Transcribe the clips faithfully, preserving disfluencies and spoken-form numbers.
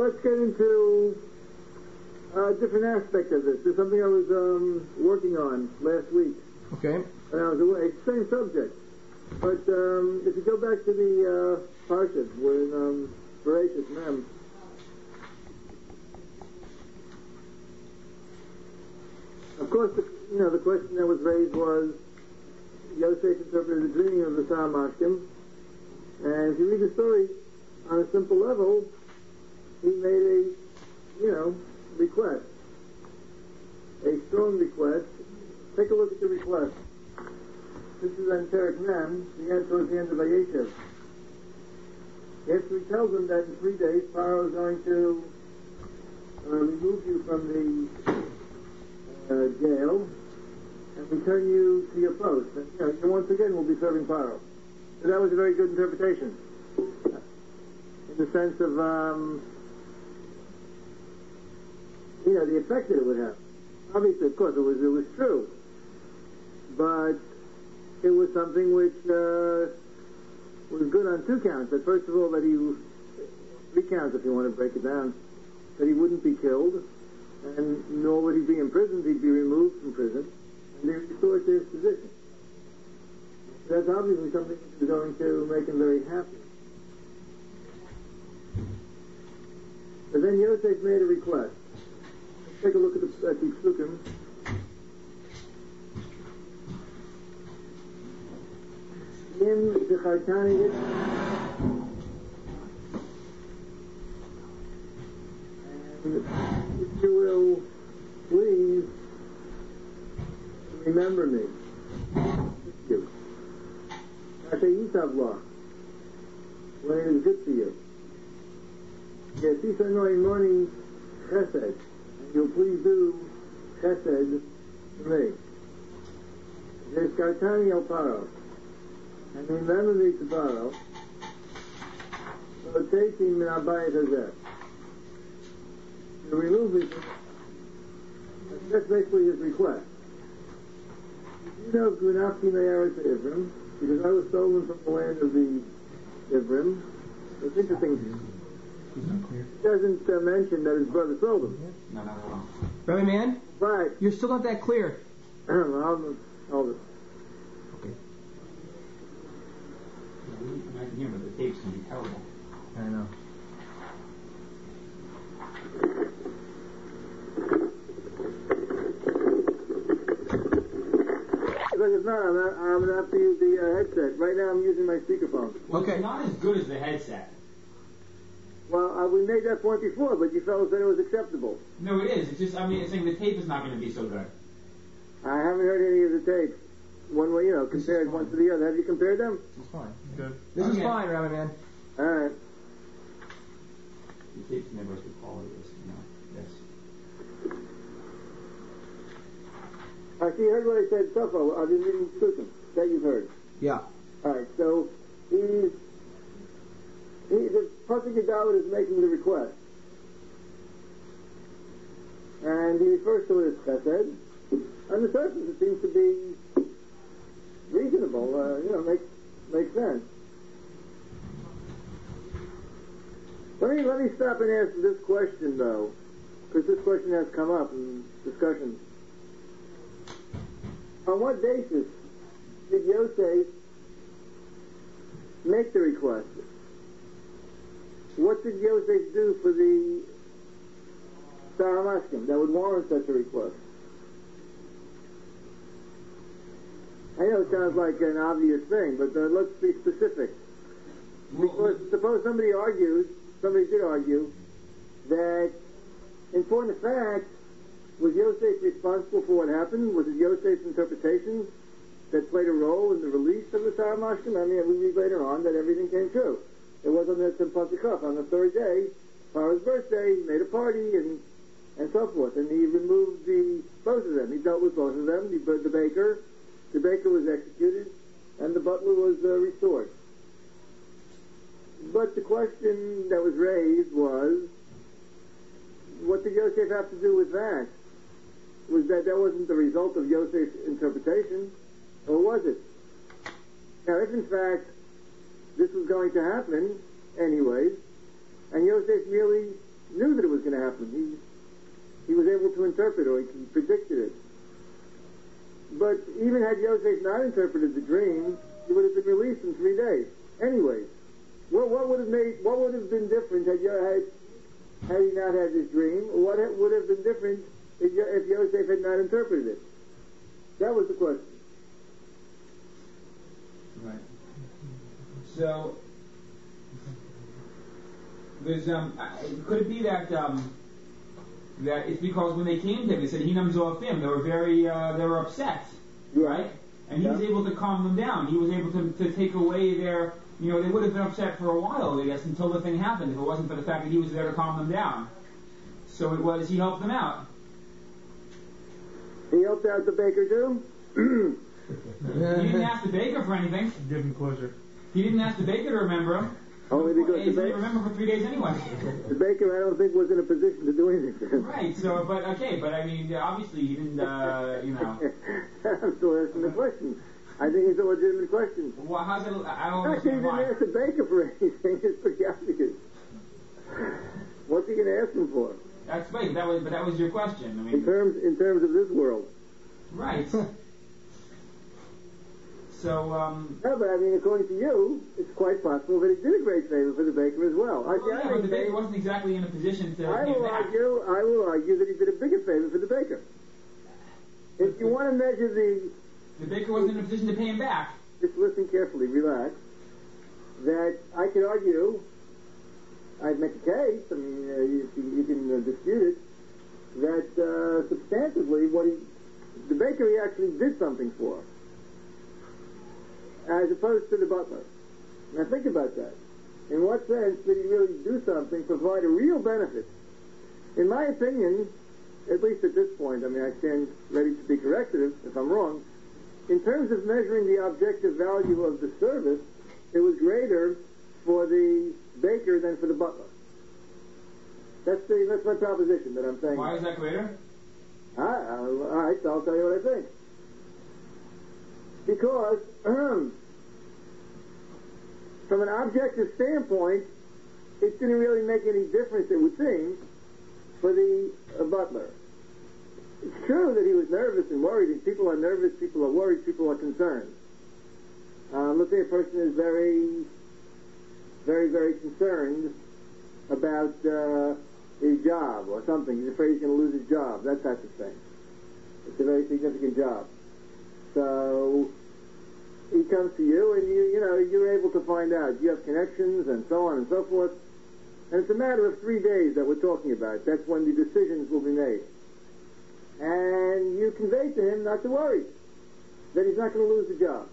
let's get into a different aspect of this. There's something I was um, working on last week. Okay. And I was away. It's the same subject. But um, if you go back to the uh, Parsha, when um, Bereshit, Mem, of course, the, you know, the question that was raised was, Yosef interpreted the dreaming of the Sar Mashkim, and if you read the story on a simple level, he made a, you know, request, a strong request. Take a look at the request. This is on Perek Mem, the end towards the end of Vayeshev. After he tells him that in three days, Pharaoh is going to uh, remove you from the uh, jail and return you to your post. And, you know, you once again will be serving Pharaoh. So that was a very good interpretation. In the sense of, um, you know, the effect that it would have. Obviously, of course, it was it was true. But it was something which uh, was good on two counts. That first of all, that he, three counts if you want to break it down, that he wouldn't be killed, and nor would he be imprisoned, he'd be removed from prison, and be restored to his position. That's obviously something that's going to make him very happy. But then Yosef made a request. Let's take a look at the, at the Psukim. In the Chartani, and if you will please remember me. Thank you. I say Yisavlah, when it is good for you. Yes, Yisavlah in morning chesed, and you'll please do chesed for me. There's Kartani El Paro. And remember me to Pharaoh, so take him in Abayit Hazeh. To remove me from, that's basically his request. You know, Gunafti Me'eretz Ivrim, because I was stolen from the land of the Ivrim. It's interesting. He doesn't uh, mention that his brother sold him. No, no, no. Rabbi Man? Right. You're still not that clear. I'll, I'll, I can hear, but the tape's going to be terrible. I know. Look, it's not. I'm, not, I'm going to have to use the uh, headset. Right now I'm using my speakerphone. Well, Okay. it's not as good as the headset. Well, uh, we made that point before, but you fellas said it was acceptable. No, it is. It's just, I mean, it's saying the tape is not going to be so good. I haven't heard any of the tapes. One way, you know, compared one to the other. Have you compared them? It's fine. Good. This is Okay. fine, Rabbi Man. All right. The tape's never as good quality as, you know, this. I see. You heard what I said, Sufo. I've been reading Psukim. That you've heard. Yeah. All right. So he's he, the Pasuk Yadawid is making the request, and he refers to it as chesed. On the surface, it seems to be reasonable. Uh, you know, makes makes sense. Let me let me stop and ask this question though, because this question has come up in discussions. On what basis did Yosef make the request? What did Yosef do for the Sar Mashkim that would warrant such a request? I know it sounds like an obvious thing, but uh, let's be specific. Because suppose somebody argues, somebody did argue, that in point of fact, was Yosef responsible for what happened? Was it Yosef's interpretation that played a role in the release of the Sar Mashkim? I mean, we read later on that everything came true. It was on the Pasukov, on the third day, Pharaoh's birthday, he made a party, and and so forth. And he removed the both of them. He dealt with both of them. He, the baker, the baker was executed, and the butler was uh, restored. But the question that was raised was, what did Yosef have to do with that? Was that that wasn't the result of Yosef's interpretation, or was it? Now, if in fact this was going to happen anyways, and Yosef merely going to happen. He, he was able to interpret, or he predicted it. But even had Yosef not interpreted the dream, he would have been released in three days. Anyways, what, what would have made, what would have been different had, had, had he not had this dream? What would have been different if, if Yosef had not interpreted it? That was the question. Right. So, there's um, could it be that um, that it's because when they came to him, they said Hinam Zoafim, they were very, uh, they were upset, Yeah. right? And he Yeah. was able to calm them down. He was able to, to take away their, you know, they would have been upset for a while, I guess, until the thing happened, if it wasn't for the fact that he was there to calm them down. So it was, he helped them out. He helped out the baker too? He didn't ask the baker for anything. Give him pleasure. He didn't ask the baker to remember him. Only because He the, didn't ba- remember for three days anyway. the baker, I don't think, was in a position to do anything for him. Right, so, but, okay, but I mean, obviously he didn't, uh, you know. I'm still asking the question. I think it's a legitimate question. Well, how's it, I don't Actually, he understand didn't why. ask the baker for anything. It's pretty obvious. What's he going to ask him for? That's right, that was, but that was your question. I In mean, terms, in terms of this world. right. So, um, No, but I mean, according to you, it's quite possible that he did a great favor for the baker as well. I, well, yeah, but the baker wasn't exactly in a position to I pay will back. argue, I will argue that he did a bigger favor for the baker. If you want to measure the, The baker wasn't in a position to pay him back. just listen carefully, relax, that I could argue, I'd make a case, I mean, uh, you, can- you can uh, dispute it, that uh, substantively what he, the baker he actually did something for, as opposed to the butler. Now think about that. In what sense did he really do something, provide a real benefit? In my opinion, at least at this point, I mean, I stand ready to be corrected if, if I'm wrong, in terms of measuring the objective value of the service, it was greater for the baker than for the butler. That's the that's my proposition that I'm saying. Why is that greater? Ah, uh, all right, so I'll tell you what I think. Because, um, from an objective standpoint, it didn't really make any difference, it would seem, for the uh, butler. It's true that he was nervous and worried. If people are nervous, people are worried, people are concerned. Um, let's say a person is very, very, very concerned about uh, his job or something. He's afraid he's going to lose his job, that type of thing. It's a very significant job. So he comes to you, and you, you know, you're able to find out. You have connections and so on and so forth. And it's a matter of three days that we're talking about. That's when the decisions will be made. And you convey to him not to worry, that he's not going to lose the job.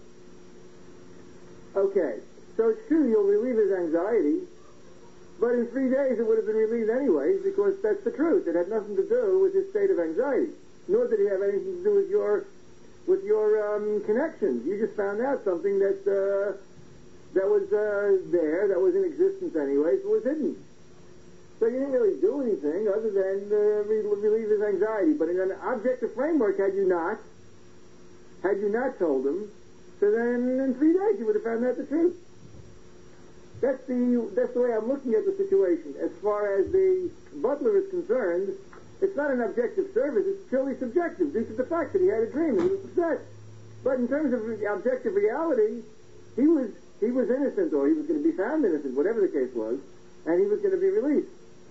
Okay, so it's true you'll relieve his anxiety, but in three days it would have been relieved anyways, because that's the truth. It had nothing to do with his state of anxiety, nor did it have anything to do with your with your um, connections. You just found out something that uh, that was uh, there, that was in existence anyways, but was hidden. So you didn't really do anything other than uh, re- relieve his anxiety. But in an objective framework, had you not, had you not told him, so then in three days you would have found out the truth. That's the that's the way I'm looking at the situation. As far as the butler is concerned, it's not an objective service, it's purely subjective due to the fact that he had a dream and he was upset. But in terms of the objective reality, he was he was innocent, or he was going to be found innocent, whatever the case was, and he was going to be released.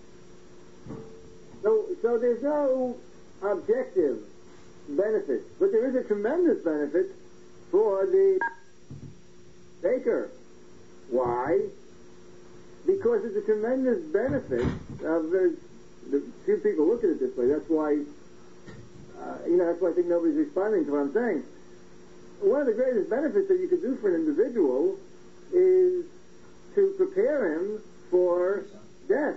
So, so there's no objective benefit, but there is a tremendous benefit for the baker. Why? Because it's a tremendous benefit. Of the, the few people look at it this way. That's why, uh, you know, that's why I think nobody's responding to what I'm saying. One of the greatest benefits that you could do for an individual is to prepare him for death.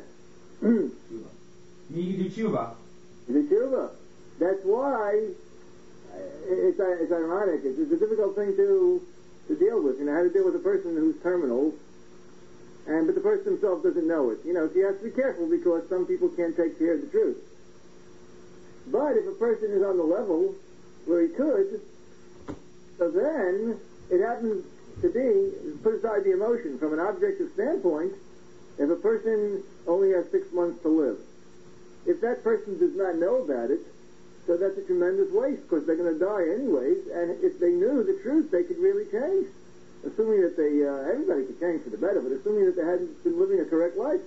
You do tshuva. The tshuva. That's why uh, it's, uh, it's ironic. It's, it's a difficult thing to to deal with. You know, how to deal with a person who's terminal, and but the person himself doesn't know it. You know, so you have to be careful because some people can't take to hear the truth. But if a person is on the level where he could, so then it happens to be, put aside the emotion, from an objective standpoint, if a person only has six months to live, if that person does not know about it, so that's a tremendous waste, because they're going to die anyways, and if they knew the truth, they could really change. Assuming that they, uh, everybody could change for the better, but assuming that they hadn't been living a correct life.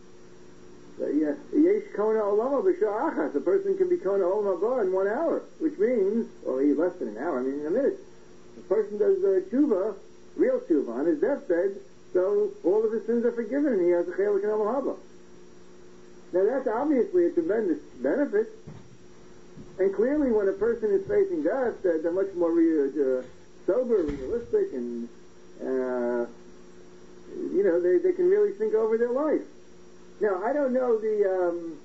Yesh kona olama b'shah achas. A person can be kona olama haba in one hour, which means, or less than an hour, I mean in a minute. A person does uh, tshuva, real tshuva, on his deathbed, so all of his sins are forgiven, and he has a chelik and olam haba. Now that's obviously a tremendous benefit, and clearly when a person is facing death, they're, they're much more re- uh, sober, realistic, and uh, you know, they, they can really think over their life. Now, I don't know the, um,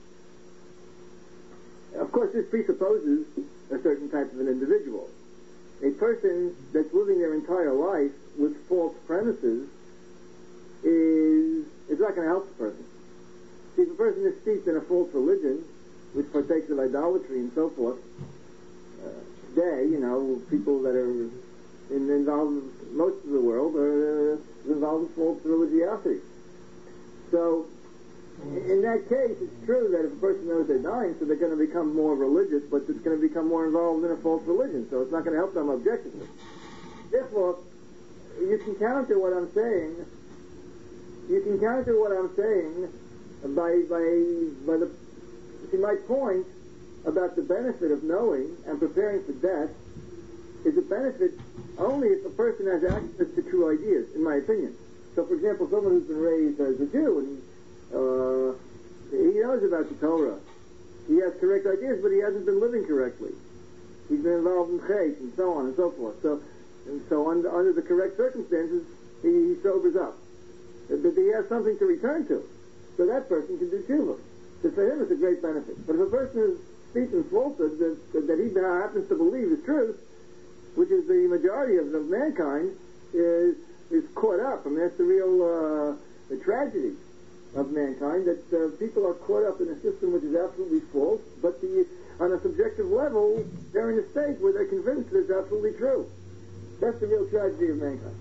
of course this presupposes a certain type of an individual. A person that's living their entire life with false premises is, is not going to help the person. See, if a person is steeped in a false religion, which partakes of idolatry and so forth, uh, today, you know, people that are in, involved, most of the world are uh, involved in false religiosity. So, in that case, it's true that if a person knows they're dying, so they're going to become more religious, but it's going to become more involved in a false religion, so it's not going to help them objectively. Therefore, you can counter what I'm saying, you can counter what I'm saying by, by, by the, see, my point about the benefit of knowing and preparing for death is a benefit only if a person has access to true ideas, in my opinion. So, for example, someone who's been raised as a Jew, and uh, he knows about the Torah. He has correct ideas, but he hasn't been living correctly. He's been involved in chait and so on and so forth. So, and so under, under the correct circumstances, he, he sobers up. But he has something to return to. So that person can do tshuva. So for him, it's a great benefit. But if a person is steeped in falsehood that, that, that he happens to believe is truth, which is the majority of, of mankind, is is caught up. I mean, that's the real uh, the tragedy of mankind, that uh, people are caught up in a system which is absolutely false, but the, on a subjective level, they're in a state where they're convinced that it's absolutely true. That's the real tragedy of mankind.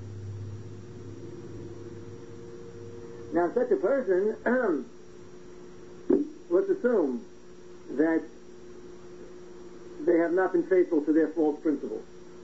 Now, such a person, let's assume that they have not been faithful to their false principles.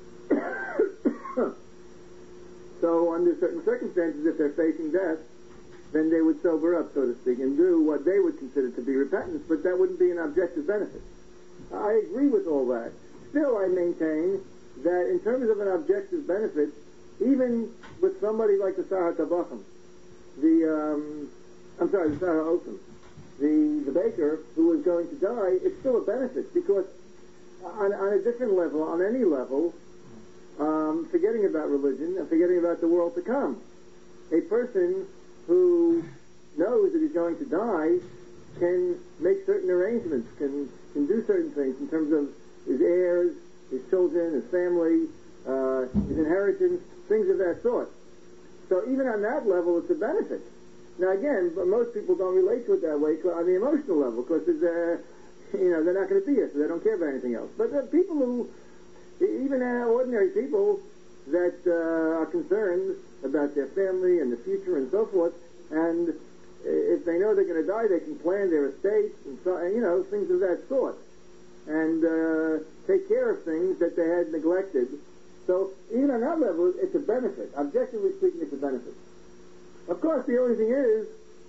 So, under certain circumstances, if they're facing death, then they would sober up, so to speak, and do what they would consider to be repentance, but that wouldn't be an objective benefit. I agree with all that. Still, I maintain that in terms of an objective benefit, even with somebody like the Sahar Tabachim, the, um, I'm sorry, the Sahar Otham, the, the baker who was going to die, it's still a benefit, because on, on a different level, on any level, um, forgetting about religion and forgetting about the world to come, a person who knows that he's going to die can make certain arrangements, can can do certain things in terms of his heirs, his children, his family, uh, his inheritance, things of that sort. So even on that level, it's a benefit. Now again, but most people don't relate to it that way on the emotional level, because uh, you know, they're not going to be here, so they don't care about anything else. But there are people who, even uh, ordinary people, that uh, are concerned about their family and the future and so forth, and if they know they're going to die, they can plan their estates and, so, and you know, things of that sort, and uh, take care of things that they had neglected. So even on that level, it's a benefit. Objectively speaking, it's a benefit. Of course, the only thing is,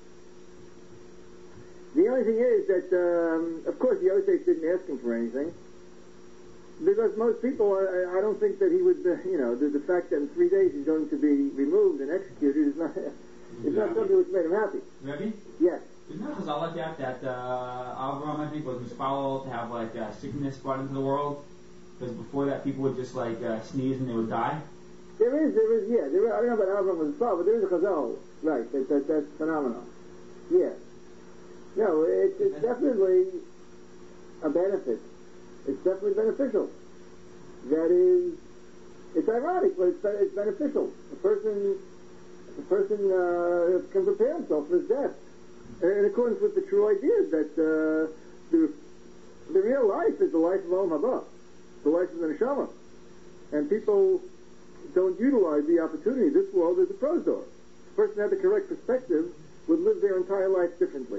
the only thing is that, um, of course, Yosef didn't ask him for anything. Because most people, I, I don't think that he would, uh, you know, the, the fact that in three days he's going to be removed and executed is not, is not something which made him happy. Rebbe? Yes. Isn't there a chazal like that, that uh, Avraham, I think, was misfollowed to have, like, uh, sickness brought into the world? Because before that, people would just, like, uh, sneeze and they would die? There is, there is, yeah. There is, I don't know about Avraham was misfollowed, but there is a chazal, right, that, that, that's phenomenal. Yeah. No, it, it's definitely a benefit. It's definitely beneficial. That is, it's ironic, but it's, it's beneficial. A person, a person uh, can prepare himself for his death in accordance with the true ideas that uh, the, the real life is the life of Olam Haba, the life of the neshama, and people don't utilize the opportunity. This world is a prozor. If a person had the correct perspective, would live their entire life differently.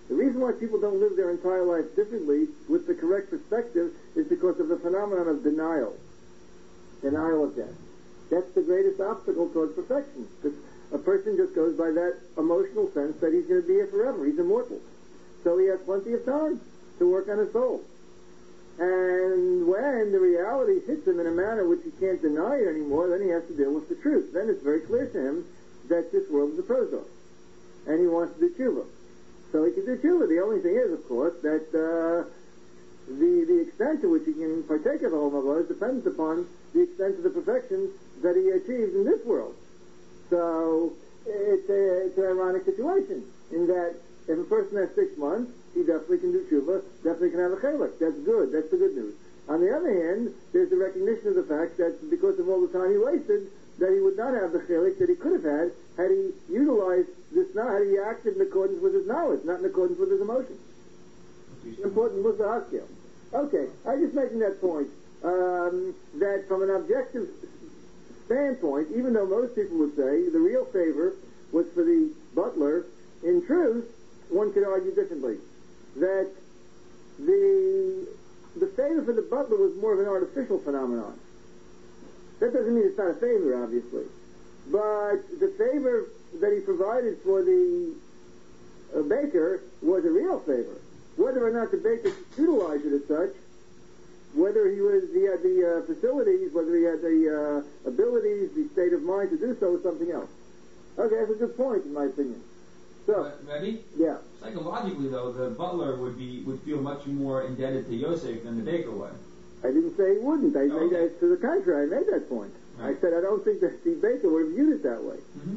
The reason why people don't live their entire life differently with the correct perspective is because of the phenomenon of denial. Denial of death. That's the greatest obstacle towards perfection. Because a person just goes by that emotional sense that he's going to be here forever. He's immortal. So he has plenty of time to work on his soul. And when the reality hits him in a manner which he can't deny it anymore, then he has to deal with the truth. Then it's very clear to him that this world is a prozor. And he wants to do tshuva. So he can do tshuva. The only thing is, of course, that uh, the the extent to which he can partake of the Olam Haba depends upon the extent of the perfection that he achieves in this world. So it's, a, it's an ironic situation in that if a person has six months, he definitely can do tshuva, definitely can have a chelik. That's good. That's the good news. On the other hand, there's the recognition of the fact that because of all the time he wasted, that he would not have the chelik that he could have had had he utilized this, had he acted in accordance with his knowledge, not in accordance with his emotions. Important Musa Haskell. Okay, I'm just making that point, um, that from an objective standpoint, even though most people would say the real favor was for the butler, in truth, one could argue differently. That the the favor for the butler was more of an artificial phenomenon. That doesn't mean it's not a favor, obviously. But the favor that he provided for the uh, baker was a real favor. Whether or not the baker utilized it as such, whether he was he had the uh, facilities, whether he had the uh, abilities, the state of mind to do so, was something else. Okay, that's a good point, in my opinion. So, ready? Yeah. Psychologically, though, the butler would be would feel much more indebted to Yosef than the baker would. I didn't say he wouldn't. I Oh, made okay. that to the contrary. I made that point. Right. I said I don't think that Steve Baker would have viewed it that way. Mm-hmm.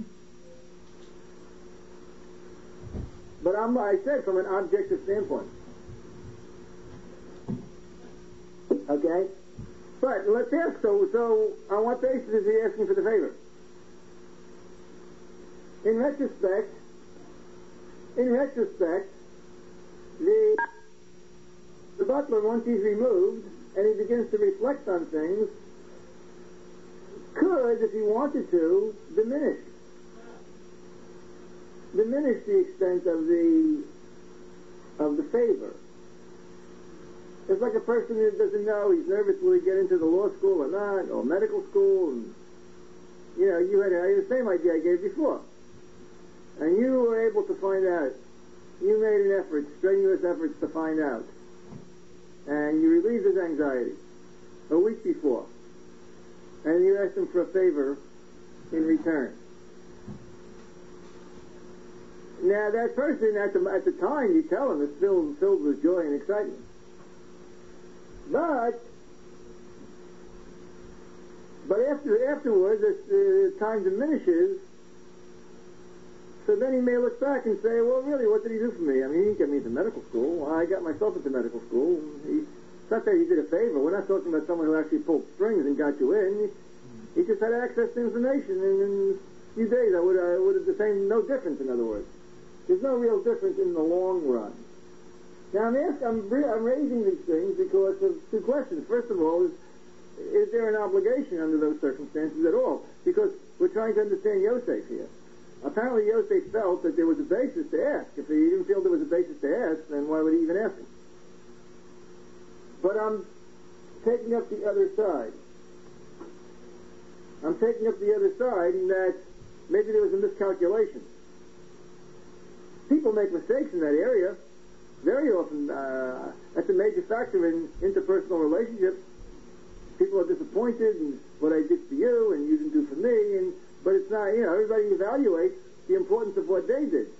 But I'm, I said from an objective standpoint. Okay? But let's ask, so, so on what basis is he asking for the favor? In retrospect, in retrospect, the, the butler, once he's removed, and he begins to reflect on things, could, if he wanted to, diminish. Diminish the extent of the of the favor. It's like a person who doesn't know, he's nervous, will he get into the law school or not, or medical school, and you know, you had, had the same idea I gave before. And you were able to find out. You made an effort, strenuous efforts to find out. And you relieved his anxiety a week before. And you asked him for a favor in return. Now that person, at the, at the time, you tell him, is filled, filled with joy and excitement. But, but after afterwards, as the time diminishes, so then he may look back and say, well, really, what did he do for me? I mean, he didn't get me into medical school. I got myself into medical school. He, it's not that he did a favor. We're not talking about someone who actually pulled strings and got you in. He, he just had access to information, and in a few days, I would, I would have the same, no difference, in other words. There's no real difference in the long run. Now, I'm, ask, I'm, I'm raising these things because of two questions. First of all, is, is there an obligation under those circumstances at all? Because we're trying to understand Yosef here. Apparently, Yosef felt that there was a basis to ask. If he didn't feel there was a basis to ask, then why would he even ask him? But I'm taking up the other side. I'm taking up the other side in that maybe there was a miscalculation. People make mistakes in that area. Very often, uh, that's a major factor in interpersonal relationships. People are disappointed in what I did for you and you didn't do for me, and but it's not, you know, everybody evaluates the importance of what they did.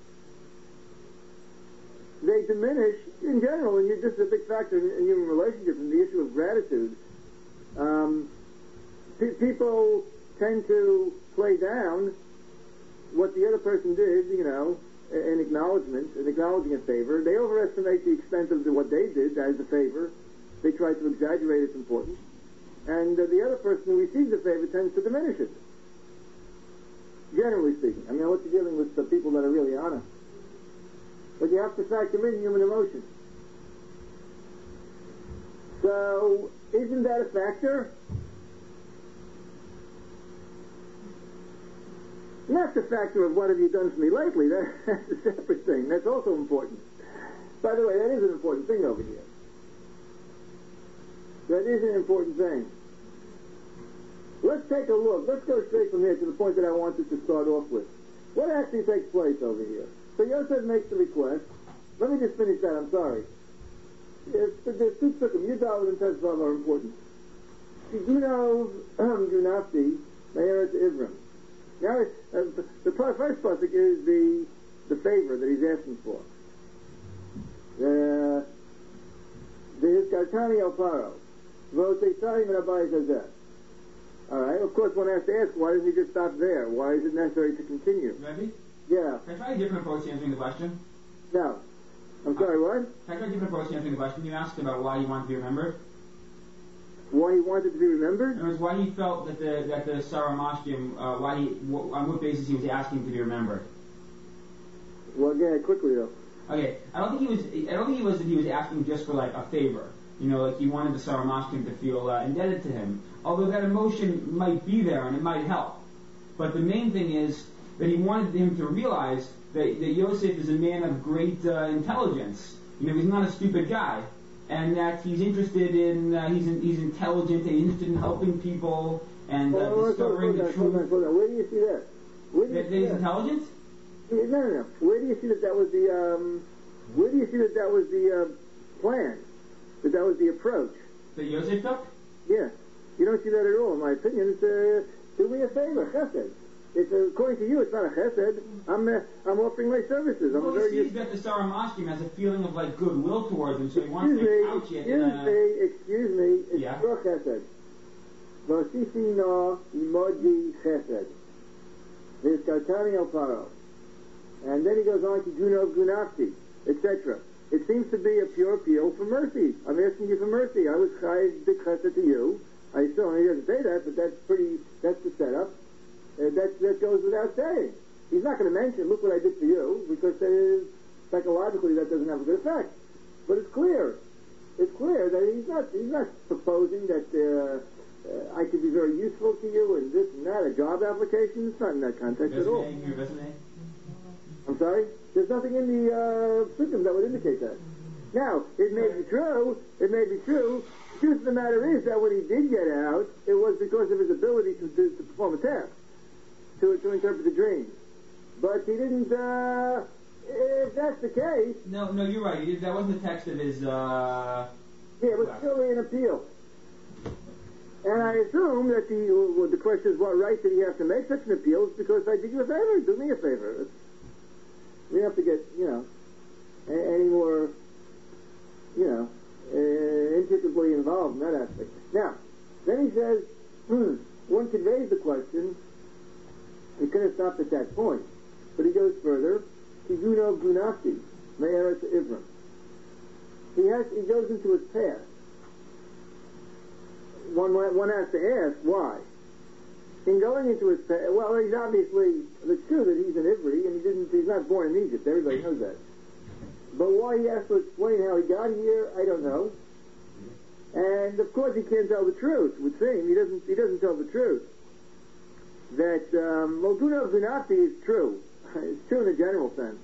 They diminish, in general, and this is a big factor in, in human relationships, and the issue of gratitude. Um, pe- people tend to play down what the other person did, you know, an acknowledgement, an acknowledging a favor. They overestimate the extent of the, what they did as a favor. They try to exaggerate its importance. And uh, the other person who receives the favor tends to diminish it. Generally speaking. I mean, unless you're dealing with the people that are really honest. But you have to factor in human emotion. So, isn't that a factor? Not the factor of what have you done for me lately. That, that's a separate thing. That's also important. By the way, that is an important thing over here. That is an important thing. Let's take a look. Let's go straight from here to the point that I wanted to start off with. What actually takes place over here? So Yosef makes the request. Let me just finish that. I'm sorry. There's two psukim. Yudal and Tezvav are important. You know, Gunafti, Me'eret Ivrim. Now, uh, the first pasuk is the the favor that he's asking for. The the Hiskartani al Paro. Votesari Merabai Zazeh. All right. Of course, one has to ask, why doesn't he just stop there? Why is it necessary to continue? Maybe? Yeah. Can I try a different approach to answering the question? No. I'm sorry, what? Can I try a different approach to answering the question? You asked about why he wanted to be remembered. Why he wanted to be remembered? In other words, why he felt that the that the Sarah Mashkim, uh, why he, wh- on what basis he was asking to be remembered. Well, yeah, quickly though. Okay, I don't think he was. I don't think he was that he was asking just for like a favor. You know, like he wanted the Sarah Mashkim to feel uh, indebted to him. Although that emotion might be there and it might help. But the main thing is that he wanted him to realize that, that Yosef is a man of great uh, intelligence. You know, he's not a stupid guy. And that he's interested in, uh, he's in, he's intelligent, and he's interested in helping people and uh, oh, discovering hold on, the hold on, truth. hold on. Where do you see that? Where do you That, see that he's that? intelligent? Yeah, no, no, no. Where do you see that that was the, um, where do you see that that was the uh, plan? That that was the approach? That Yosef took? Yeah. You don't see that at all, in my opinion. It's, uh, do me a favor, chesed. It's, uh, according to you, it's not a chesed. I'm, uh, I'm offering my services. I'm Well, a very he sees that the Sarah Mashkim has a feeling of like goodwill towards him, so he wants Excuse me, to couch it excuse in a... me, excuse me, it's Yeah. your chesed. Vosisi no imoji chesed. There's Kartani al Paro. And then he goes on to Gunov Gunafti, et cetera. It seems to be a pure appeal for mercy. I'm asking you for mercy. I was chayiv big chesed to you. I still, he doesn't say that, but that's pretty, that's the setup. Uh, that, that goes without saying. He's not going to mention, look what I did for you, because that is, psychologically that doesn't have a good effect. But it's clear. It's clear that he's not, he's not proposing that uh, uh, I could be very useful to you and this and that, a job application. It's not in that context at all. Resume, your resume? I'm sorry? There's nothing in the uh, system that would indicate that. Now, it may be true, it may be true. The truth of the matter is that when he did get out, it was because of his ability to, to, to perform a task, to, to interpret the dream. But he didn't, uh, if that's the case... No, no, you're right. He- That wasn't the text of his, uh... Yeah, it was purely an appeal. And I assume that the, well, the question is, what right did he have to make such an appeal? It's because I did you a favor, do me a favor. We have to get, you know, a- any more, you know, uh, intricately involved in that aspect. Now, then he says, hmm, one could raise the question, he could have stopped at that point, but he goes further, Kiguno Gunafti, Me'eret Ivrim. He has, he goes into his past. One, one has to ask, why? In going into his past, well, he's obviously, it's true that he's an Ivri, and he didn't, he's not born in Egypt, everybody knows that. But why he has to explain how he got here, I don't know. And of course he can't tell the truth, it would seem. He doesn't, he doesn't tell the truth. That, um, well, Guna Gunafti is true. It's true in a general sense.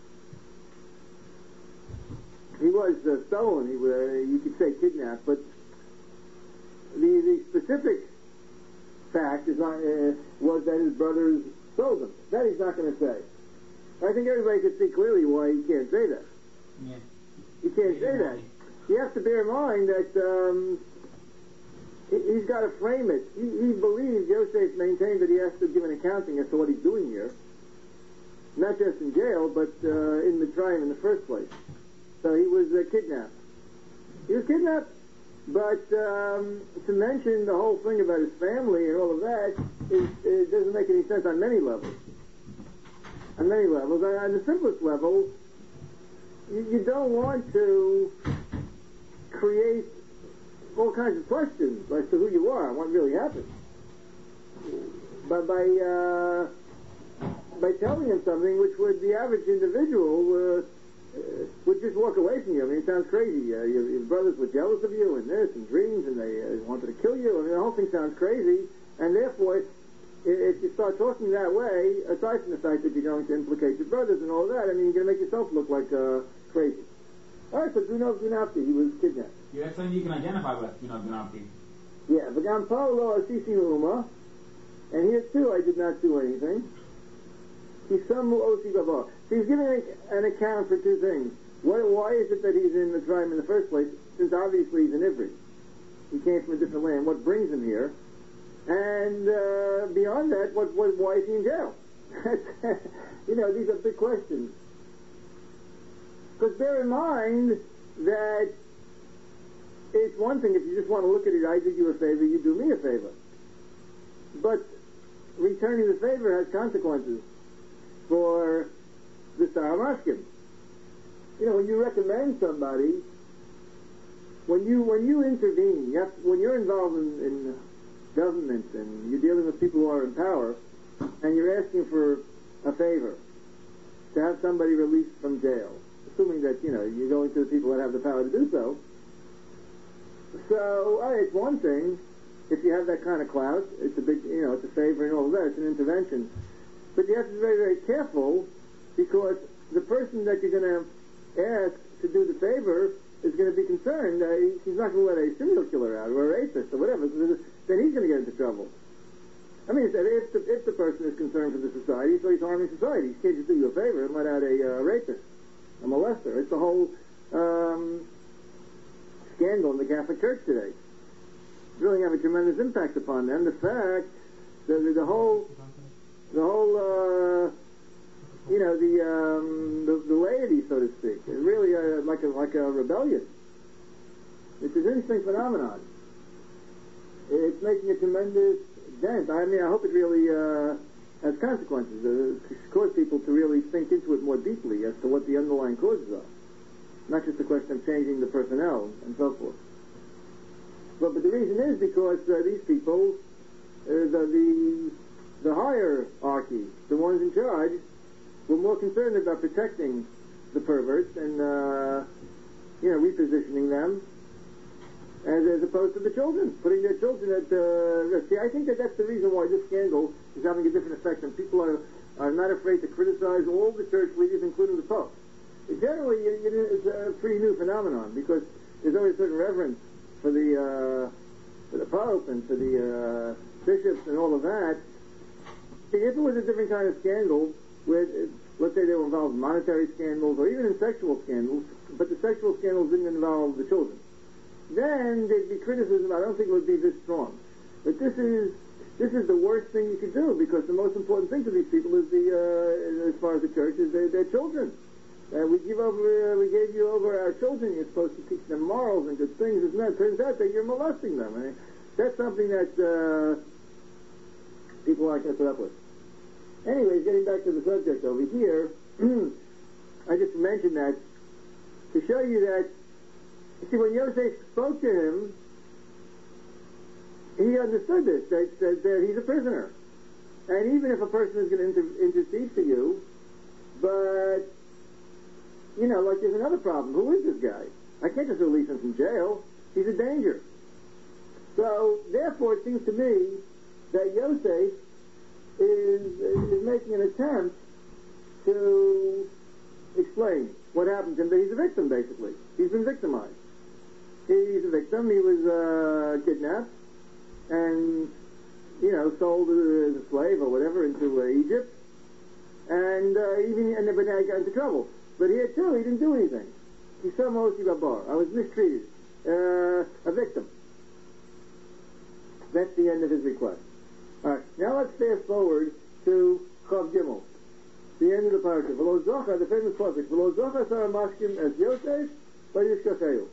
He was uh, stolen, he was, you could say kidnapped, but the, the specific fact is not, uh, was that his brothers sold him. That he's not going to say. I think everybody can see clearly why he can't say that. Yeah. He can't say that. You have to bear in mind that um, he, he's got to frame it. He, he believes, Yosef maintained that he has to give an accounting as to what he's doing here. Not just in jail, but uh, in Mitzrayim in the first place. So he was uh, kidnapped. He was kidnapped, but um, to mention the whole thing about his family and all of that, is, it doesn't make any sense on many levels. On many levels. On the simplest level, you, you don't want to create all kinds of questions as to who you are and what really happened. But by uh, by telling him something which would the average individual uh, uh, would just walk away from you. I mean, it sounds crazy. Uh, your, your brothers were jealous of you and this and dreams and they uh, wanted to kill you. I mean, the whole thing sounds crazy. And therefore, if you start talking that way, aside from the fact that you're going to implicate your brothers and all that, I mean, you're going to make yourself look like uh, crazy. All right, so Gunov Gunapti, he was kidnapped. Yeah, that's something you can identify with, you know, Gunapti. Yeah, but Gam Paulo Asisi Uma, and here too I did not do anything. He's some Osi Gava. He's giving an account for two things. Why, why is it that he's in the tribe in the first place, since obviously he's an Ivri? He came from a different land. What brings him here? And uh, beyond that, what, what, why is he in jail? You know, these are big questions. Because bear in mind that it's one thing if you just want to look at it, I did you a favor, you do me a favor. But returning the favor has consequences for the Saramashkim. You know, when you recommend somebody, when you when you intervene, you have, when you're involved in, in government and you're dealing with people who are in power, and you're asking for a favor to have somebody released from jail, assuming that, you know, you're going to the people that have the power to do so. So, all right, it's one thing. If you have that kind of clout, it's a big, you know, it's a favor and all of that, it's an intervention. But you have to be very, very careful, because the person that you're going to ask to do the favor is going to be concerned. Uh, he's not going to let a serial killer out, or a rapist, or whatever, so then he's going to get into trouble. I mean, if the, if the person is concerned for the society, so he's harming society. He can't just do you a favor and let out a uh, rapist, a molester. It's the whole um, scandal in the Catholic Church today. It's really having a tremendous impact upon them. The fact that the, the whole, the whole, uh, you know, the, um, the the laity, so to speak, is really uh, like a like a rebellion. It's an interesting phenomenon. It's making a tremendous dent. I mean, I hope it really uh, has consequences. Uh, to cause people to really think into it more deeply as to what the underlying causes are. Not just a question of changing the personnel and so forth. But, but the reason is because uh, these people, uh, the, the the hierarchy, the ones in charge, were more concerned about protecting the perverts and uh, you know, repositioning them, as, as opposed to the children, putting their children at uh, risk. See, I think that that's the reason why this scandal is having a different effect, and people are are not afraid to criticize all the church leaders, including the Pope. Generally, it, it is a pretty new phenomenon, because there's always a certain reverence for the uh, for the Pope and for the uh, bishops and all of that. See, if it was a different kind of scandal, where, let's say they were involved in monetary scandals or even in sexual scandals, but the sexual scandals didn't involve the children, then there'd be criticism. I don't think it would be this strong. But this is this is the worst thing you could do, because the most important thing to these people is the, uh, as far as the church, is their, their children. Uh, we give over, uh, we gave you over our children. You're supposed to teach them morals and good things. And it turns out that you're molesting them. I mean, that's something that uh, people aren't going to put up with. Anyways, getting back to the subject over here, I just mentioned that to show you that, you see, when Yosef spoke to him, he understood this, that, that, that he's a prisoner. And even if a person is going to inter- intercede for you, but, you know, like there's another problem. Who is this guy? I can't just release him from jail. He's a danger. So, therefore, it seems to me that Yosef is, is making an attempt to explain what happened to him, that he's a victim, basically. He's been victimized. He's a victim. He was uh, kidnapped and, you know, sold as a slave or whatever into uh, Egypt. And uh, even and but now he got into trouble. But here too, he didn't do anything. He saw Moshe Babar. I was mistreated. Uh, a victim. That's the end of his request. All right. Now let's fast forward to Chav Gimel, the end of the parasha. V'lo zocha, the famous pasuk. V'lo zocha Sarah Mashkim as Yosef v'yishkacheu.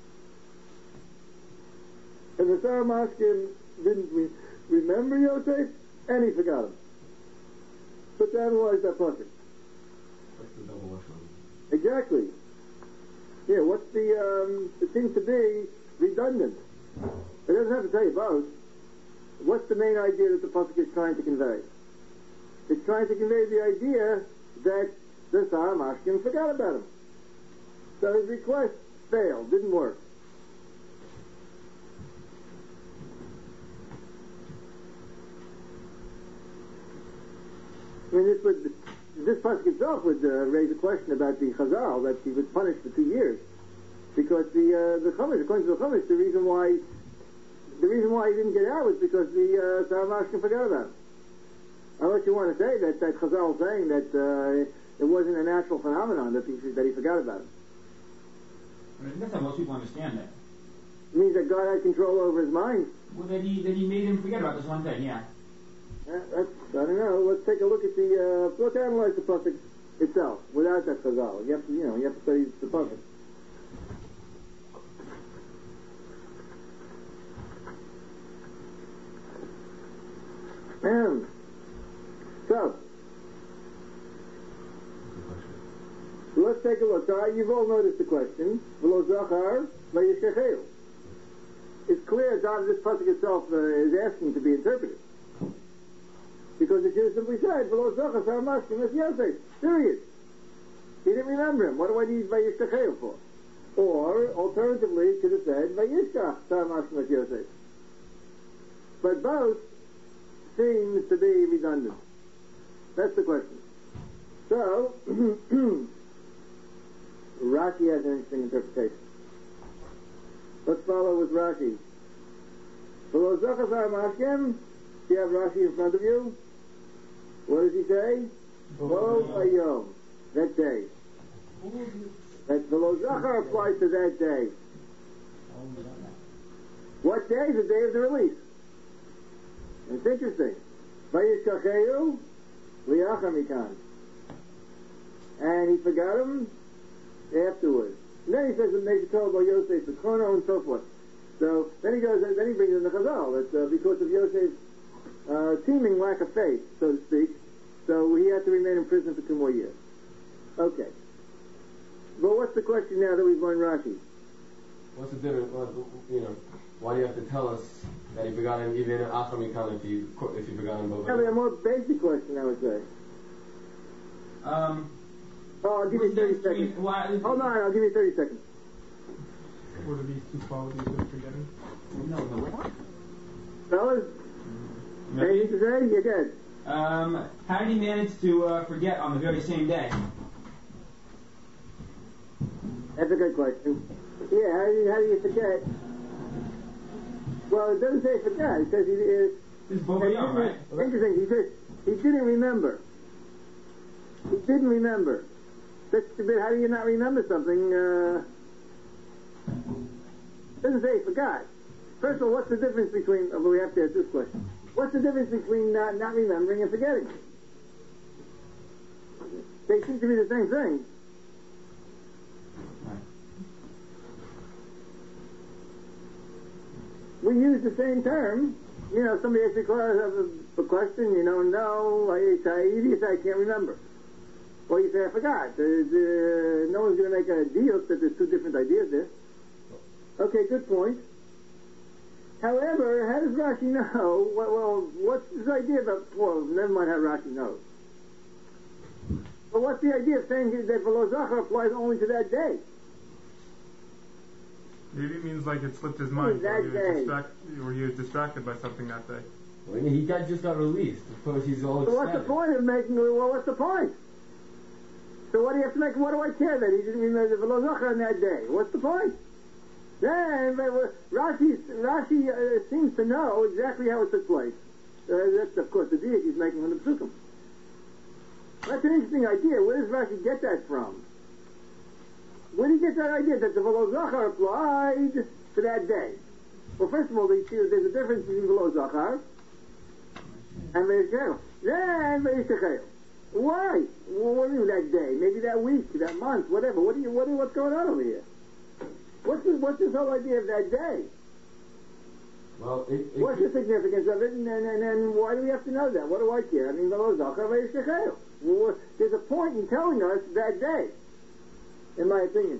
And the Sarah Mashkim didn't re- remember Yosef, and he forgot him. But to analyze that pasuk. What's the double wash on? Exactly. Yeah, what's the, um, it seems to be redundant. It doesn't have to tell you both. What's the main idea that the pasuk is trying to convey? It's trying to convey the idea that the Sarah Mashkim forgot about him. So his request failed, didn't work. pasuk itself would uh, raise a question about the Chazal, that he was punished for two years. Because the uh, the Chumash, according to the Chumash, the reason why the reason why he didn't get out was because the uh, Saramashkin forgot about him. Unless you want to say that, that Chazal is saying that uh, it wasn't a natural phenomenon that he, that he forgot about him. I mean, that's how most people understand that. It means that God had control over his mind. Well, that he that he made him forget about this one thing. Yeah. Uh, that's, I don't know. Let's take a look at the. Uh, let's analyze the pasuk itself without that Chazal. You have to, you know, you have to study the pasuk. Um, so, let's take a look. All right, you've all noticed the question. V'lo zachar v'yishkacheu. It's clear that this pasuk itself uh, is asking to be interpreted. Because the Jews simply said, V'lo zachar saramashkim es Yosef. Period. He didn't remember him. What do I need v'yishkacheu for? Or, alternatively, it could have said, v'yishkach saramashkim es Yosef. But both seems to be redundant. That's the question. So, Rashi has an interesting interpretation. Let's follow with Rashi. Below Zachar Mashkem, you have Rashi in front of you. What does he say? Below Ayom, that day. That below Zachar applies to that day. What day? The day of the release. It's interesting. Vayishkacheu liachar mikan. And he forgot him afterwards. And then he says that they told about Yosef the Kono and so forth. So then he goes, then he brings in the Chazal. It's uh, because of Yosef's uh, teeming lack of faith, so to speak. So he had to remain in prison for two more years. Okay. But what's the question now that we've learned Rashi? What's the difference? You know, why do you have to tell us that he forgot him even after Mikan if you if you forgot him both? I mean, a more basic question, I would say. Um. Oh, I'll give you thirty seconds. Why, Hold on, I'll give you thirty seconds. What are these two qualities of forgetting? No, no, what? Fellas, anything to say? You're good. Um, how did he manage to uh, forget on the very same day? That's a good question. Yeah, how do you, how do you forget? Well, it doesn't say forget. It says he is. This is Bobayom, right? Interesting. He says he didn't remember. He didn't remember. That's a bit. How do you not remember something? Uh, doesn't say he forgot. First of all, what's the difference between? Oh, we have to ask this question. What's the difference between not, not remembering and forgetting? They seem to be the same thing. We use the same term. You know, somebody asks a, a question, you know, no, I say, you say, I can't remember. Or you say, I forgot. There's, uh, no one's going to make a deal that there's two different ideas there. Okay, good point. However, how does Rashi know? Well, well what's his idea about, well, never mind how Rashi knows. But what's the idea of saying that V'lo Zachar applies only to that day? Maybe it means like it slipped his mind, or he, was distract, or he was distracted by something that day. Well, he got just got released. Of course, he's all so excited. what's the point of making? Well, what's the point? So what do you have to make? What do I care that he didn't remember the V'lo Zachar on that day? What's the point? Then Rashi, Rashi uh, seems to know exactly how it took place. Uh, that's of course the diak he's making from the Psukim. That's an interesting idea. Where does Rashi get that from? Where did he get that idea that the V'lo Zachar applied to that day? Well, first of all, there's a difference between V'lo Zachar and V'yishkacheu. Then V'yishkacheu. Why? Well, what do you mean that day? Maybe that week, that month, whatever. What do you? What do you, what's going on over here? What's this, what's this whole idea of that day? Well, it, it what's the significance of it, and, and, and, and why do we have to know that? What do I care? I mean, V'lo Zachar V'yishkacheu. Well, there's a point in telling us that day, in my opinion.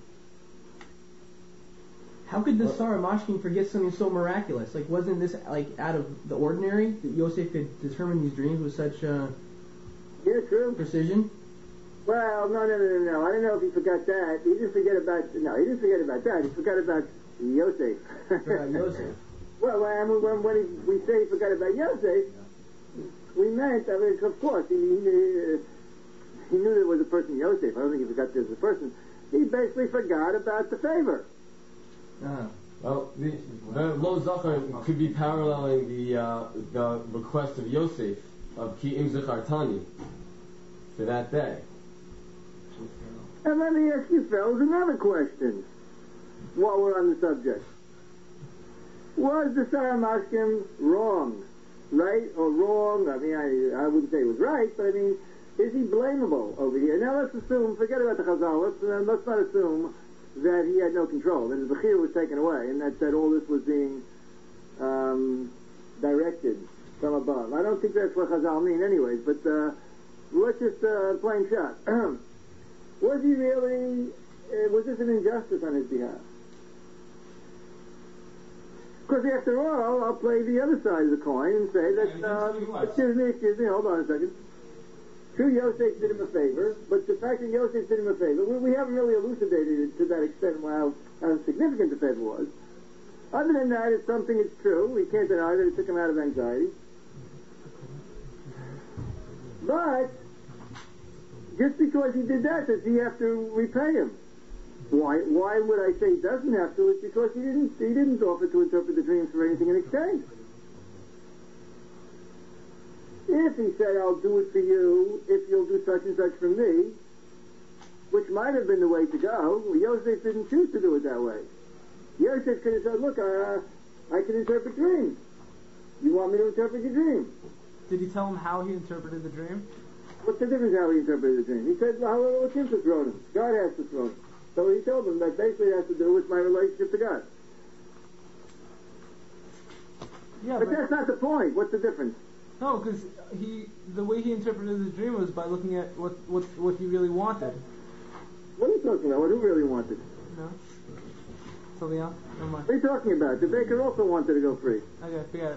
How could the Saramashkin forget something so miraculous? Like, wasn't this like out of the ordinary that Yosef could determine these dreams with such uh, yeah, true precision? Well, no, no, no, no, no. I don't know if he forgot that. He didn't forget about. No, he didn't forget about that. He forgot about Yosef. Forgot Yosef. Well, I mean, when, when he, we say he forgot about Yosef, we meant, I mean, of course, he, he, uh, he knew there was a person Yosef. I don't think he forgot there was a person. He basically forgot about the favor. Uh-huh. Well, the, the Lo Zachar could be paralleling the uh, the request of Yosef of Ki Im Zachartani for that day. And let me ask you fellas another question while we're on the subject. Was the Sarah Mashkim wrong? Right or wrong? I mean, I, I wouldn't say it was right, but I mean, is he blamable over here? Now let's assume, forget about the Chazal, let's, uh, let's not assume that he had no control, that his Bechir was taken away, and that, that all this was being um, directed from above. I don't think that's what Chazal mean anyways, but uh, let's just uh, plain shot. Was he really, uh, was this an injustice on his behalf? Because after all, I'll play the other side of the coin and say that, uh, excuse me, excuse me, hold on a second. True, Yosef did him a favor, but the fact that Yosef did him a favor, we, we haven't really elucidated it to that extent how, how significant the favor was. Other than that, it's something that's true. We can't deny that it took him out of anxiety. But, just because he did that, does he have to repay him? Why, why would I say he doesn't have to? It's because he didn't, he didn't offer to interpret the dreams for anything in exchange. If he said, I'll do it for you if you'll do such and such for me, which might have been the way to go, well, Yosef didn't choose to do it that way. Yosef could have said, look, uh, I can interpret dreams. You want me to interpret your dream? Did he tell him how he interpreted the dream? What's the difference how he interpreted the dream? He said, well, what's him to throw him? God has to throw him. So he told him that basically it has to do with my relationship to God. Yeah, but, but that's not the point. What's the difference? No, because he, the way he interpreted the dream was by looking at what, what, what he really wanted. What are you talking about? What who really wanted? No? Something else? Never mind. What are you talking about? The baker also wanted to go free. Okay, forget it.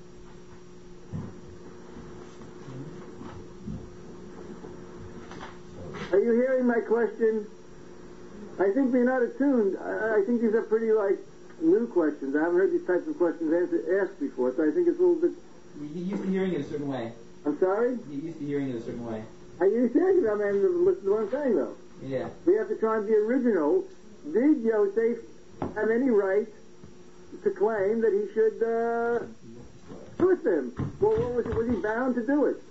Are you hearing my question? I think we're not attuned. I, I think these are pretty, like, new questions. I haven't heard these types of questions answered, asked before, so I think it's a little bit... You're used to hearing it a certain way. I'm sorry? You're used to hearing it a certain way. Are you saying that? I mean, listen to what I'm saying, though. Yeah. We have to try and be original. Did Yosef have any right to claim that he should uh, do it to him? Well, what was, it? Was he bound to do it?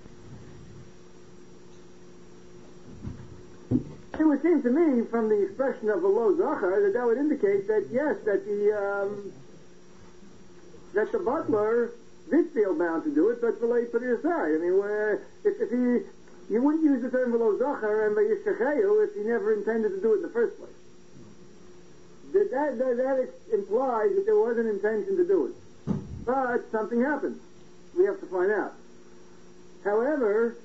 It would seem to me, from the expression of the Lo Zachar, that that would indicate that, yes, that the um, that the butler did feel bound to do it, but V'lo put it aside. I mean, where, if, if he, you wouldn't use the term V'lo Zachar and V'yishkacheyu if he never intended to do it in the first place. That, that, that, that implies that there was an intention to do it. But something happened. We have to find out. However,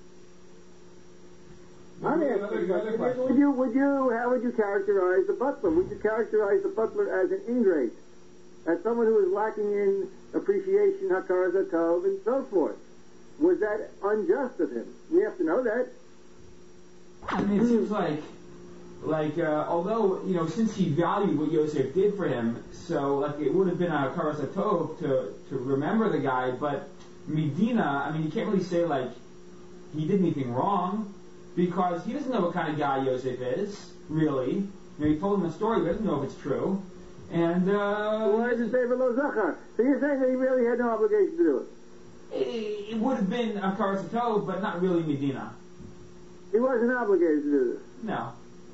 I'm asking, would you, would you, how would you characterize the butler? Would you characterize the butler as an ingrate? As someone who is lacking in appreciation, hakaras hatov, and so forth? Was that unjust of him? We have to know that. I mean, it seems like, like, uh, although, you know, since he valued what Yosef did for him, so, like, it would have been a hakaras hatov to, to remember the guy, but Medina, I mean, you can't really say, like, he did anything wrong, because he doesn't know what kind of guy Yosef is, really. You know, he told him a story, but he doesn't know if it's true. And, uh... Well, why does it say V'lo Zachar? So you're saying that he really had no obligation to do it? It, it would have been a hakaras hatov, but not really Medina. He wasn't obligated to do this? No.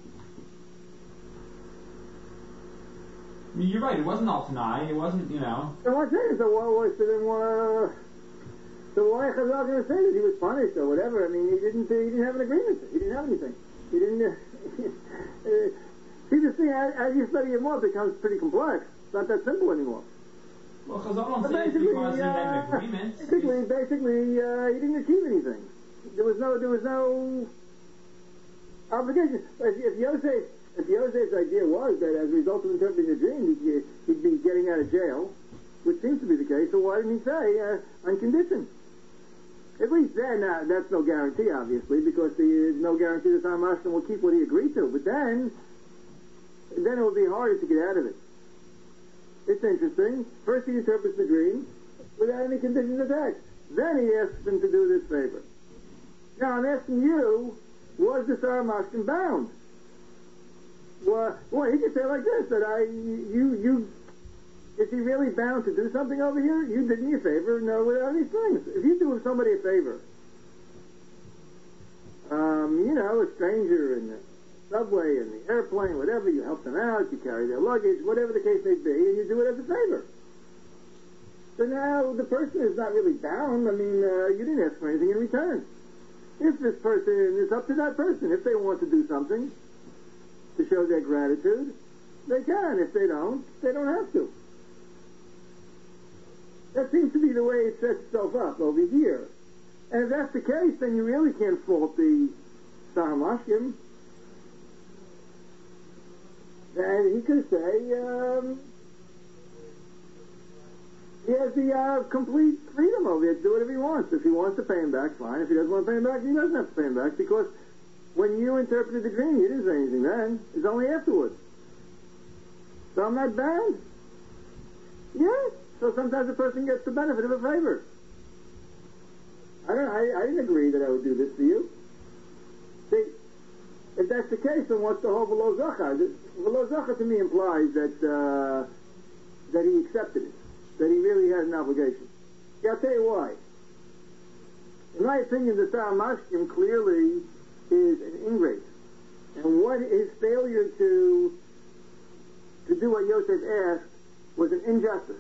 I mean, you're right, it wasn't all Tanai, it wasn't, you know... So what's saying? So what was it in uh, so why is Chazal going to say that he was punished or whatever? I mean, he didn't he didn't have an agreement. He didn't have anything. He didn't... Uh, see, this thing, as, as you study it more, it becomes pretty complex. It's not that simple anymore. Well, Chazal don't say it's because he had an uh, agreement. Basically, basically uh, he didn't achieve anything. There was no, there was no obligation. If, if Yosef, if Yosef's idea was that as a result of interpreting the dream, he'd, he'd be getting out of jail, which seems to be the case, so why didn't he say uh, on condition? At least then, uh, that's no guarantee, obviously, because there's no guarantee that Sam Ashton will keep what he agreed to. But then, then it will be harder to get out of it. It's interesting. First he interprets the dream without any conditions attached. Then he asks him to do this favor. Now I'm asking you, was the Saramashkin bound? Well, well, he could say like this, that I, you, you, is he really bound to do something over here? You did me a favor, no, without any strings. If you do somebody a favor, um, you know, a stranger in the subway, in the airplane, whatever, you help them out, you carry their luggage, whatever the case may be, and you do it as a favor. So now the person is not really bound. I mean, uh, you didn't ask for anything in return. If this person, it's up to that person. If they want to do something to show their gratitude, they can. If they don't, they don't have to. That seems to be the way it sets itself up over here. And if that's the case, then you really can't fault the Saramashkim. And he could say, um, he has the uh, complete freedom over here to do whatever he wants. If he wants to pay him back, fine. If he doesn't want to pay him back, he doesn't have to pay him back, because when you interpreted the dream, you didn't say anything then. It's only afterwards. So I'm not bound. Yeah. So sometimes a person gets the benefit of a favor. I don't. I, I didn't agree that I would do this for you. See, if that's the case, then what's the whole v'lo zachar? V'lo zachar to me implies that uh, that he accepted it, that he really had an obligation. Yeah, I'll tell you why. In my opinion, the Saramashkim clearly is an ingrate, and what his failure to to do what Yosef asked was an injustice.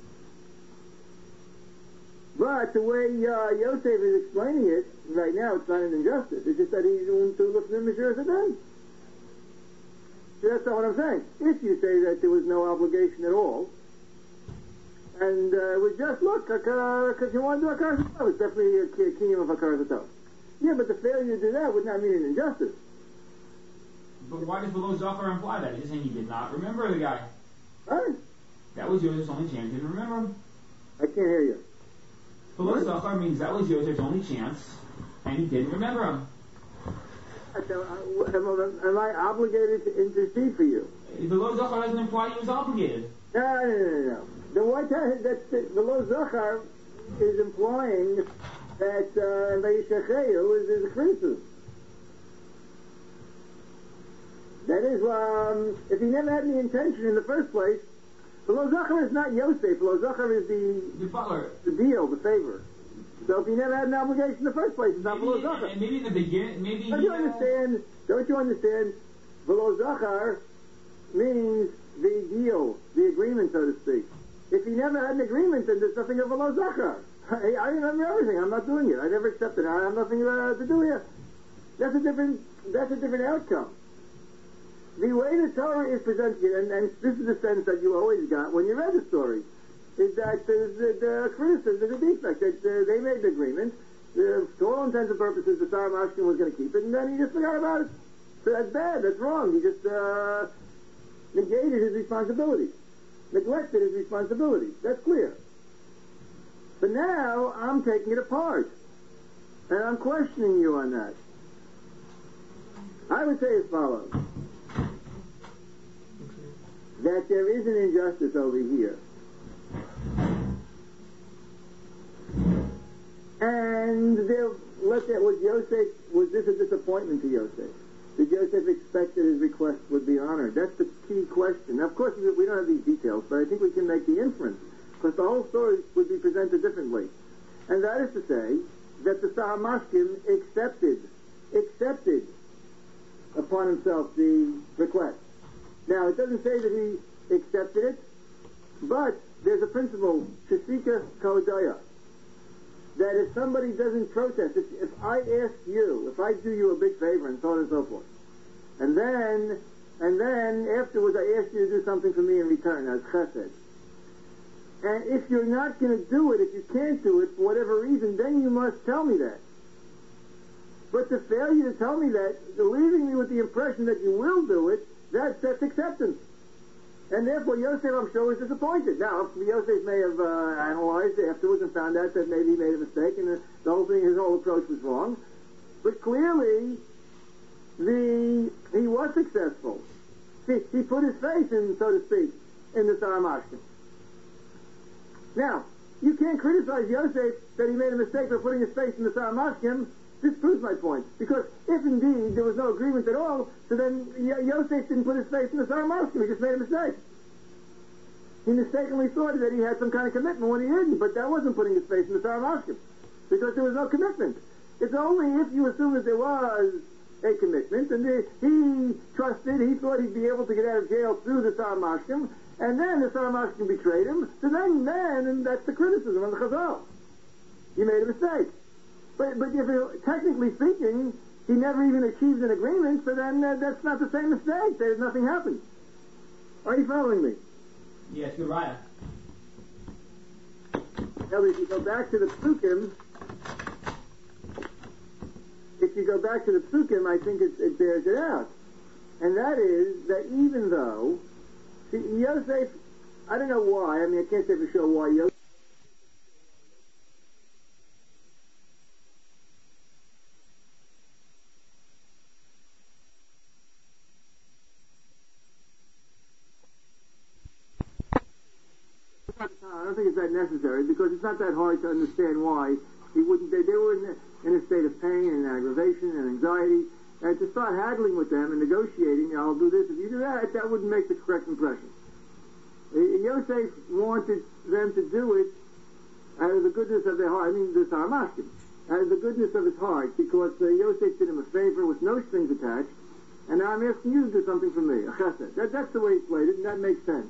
But the way uh, Yosef is explaining it right now, it's not an injustice. It's just that he's doing to look at the Mishra Sadan. So that's not what I'm saying. If you say that there was no obligation at all, and uh, it was just, look, because you want to do a Akarzatov, it's definitely a kiyum of Akarzatov. Yeah, but the failure to do that would not mean an injustice. But why does V'lo Zachar imply that? He's just saying he did not remember the guy. Right. That was Yosef's only chance. He didn't remember him. I can't hear you. V'lo Zachar means that was Yosef's only chance, and he didn't remember him. So, uh, am, am I obligated to intercede for you? V'lo Zachar doesn't imply he was obligated. No, no, no, no, no. The what that the V'lo Zachar is implying that uh, Vayishacheyu is, is a criticism. That is, um, if he never had any intention in the first place, V'lo Zachar is not Yosef. V'lo Zachar is the the butler, the deal, the favor. So if he never had an obligation in the first place, it's not V'lo Zachar. And maybe in the beginning, maybe Don't he, you understand? Don't you understand? V'lo Zachar means the deal, the agreement, so to speak. If he never had an agreement, then there's nothing of V'lo Zachar. I, I remember everything. I'm not doing it. I never accepted it. I have nothing uh, to do here. That's a different. That's a different outcome. The way the Torah is presented, and, and this is the sense that you always got when you read the story, is that there's the, the criticism, there's a defect, that uh, they made the agreement, uh, to all intents and purposes, the Saramashkin was going to keep it, and then he just forgot about it. So that's bad, that's wrong. He just uh, negated his responsibility, neglected his responsibility. That's clear. But now, I'm taking it apart, and I'm questioning you on that. I would say as follows. That there is an injustice over here. And there, let's say, was Yosef, was this a disappointment to Yosef? Did Yosef expect that his request would be honored? That's the key question. Now, of course, we don't have these details, but I think we can make the inference, because the whole story would be presented differently. And that is to say, that the Saramashkim accepted, accepted upon himself the request. Now, it doesn't say that he accepted it, but there's a principle, Shesika Kodaya, that if somebody doesn't protest, if, if I ask you, if I do you a big favor and so on and so forth, and then, and then afterwards I ask you to do something for me in return, as chesed, and if you're not going to do it, if you can't do it for whatever reason, then you must tell me that. But the failure to tell me that, leaving me with the impression that you will do it, That's, that's acceptance. And therefore, Yosef, I'm sure, was disappointed. Now, Yosef may have uh, analyzed afterwards and found out that maybe he made a mistake and the, the whole thing, his whole approach was wrong. But clearly, the he was successful. He, he put his faith in, so to speak, in the Saramashkin. Now, you can't criticize Yosef that he made a mistake by putting his faith in the Saramashkin, this proves my point. Because if indeed there was no agreement at all, so then y- Yosef didn't put his face in the Sar Mashkim. He just made a mistake. He mistakenly thought that he had some kind of commitment when he didn't, but that wasn't putting his face in the Sar Mashkim. Because there was no commitment. It's only if you assume that there was a commitment, and the, he trusted, he thought he'd be able to get out of jail through the Sar Mashkim, and then the Sar Mashkim betrayed him, so then, then, and that's the criticism of the Chazal. You made a mistake. But, but if it, technically speaking, he never even achieved an agreement, so then uh, that's not the same mistake. There's nothing happened. Are you following me? Yes, good raya. Now, if you go back to the Psukim, if you go back to the Psukim, I think it, it bears it out. And that is that even though, see, Yosef, I don't know why, I mean, I can't say for sure why Yosef, I don't think it's that necessary, because it's not that hard to understand why he wouldn't. They, they were in a, in a state of pain and aggravation and anxiety, and to start haggling with them and negotiating, I'll do this if you do that, that wouldn't make the correct impression. Yosef wanted them to do it out of the goodness of their heart. I mean, the Sar Mashkim, out of the goodness of his heart, because uh, Yosef did him a favor with no strings attached, and now I'm asking you to do something for me, a chesed. That, that's the way he played it, and that makes sense.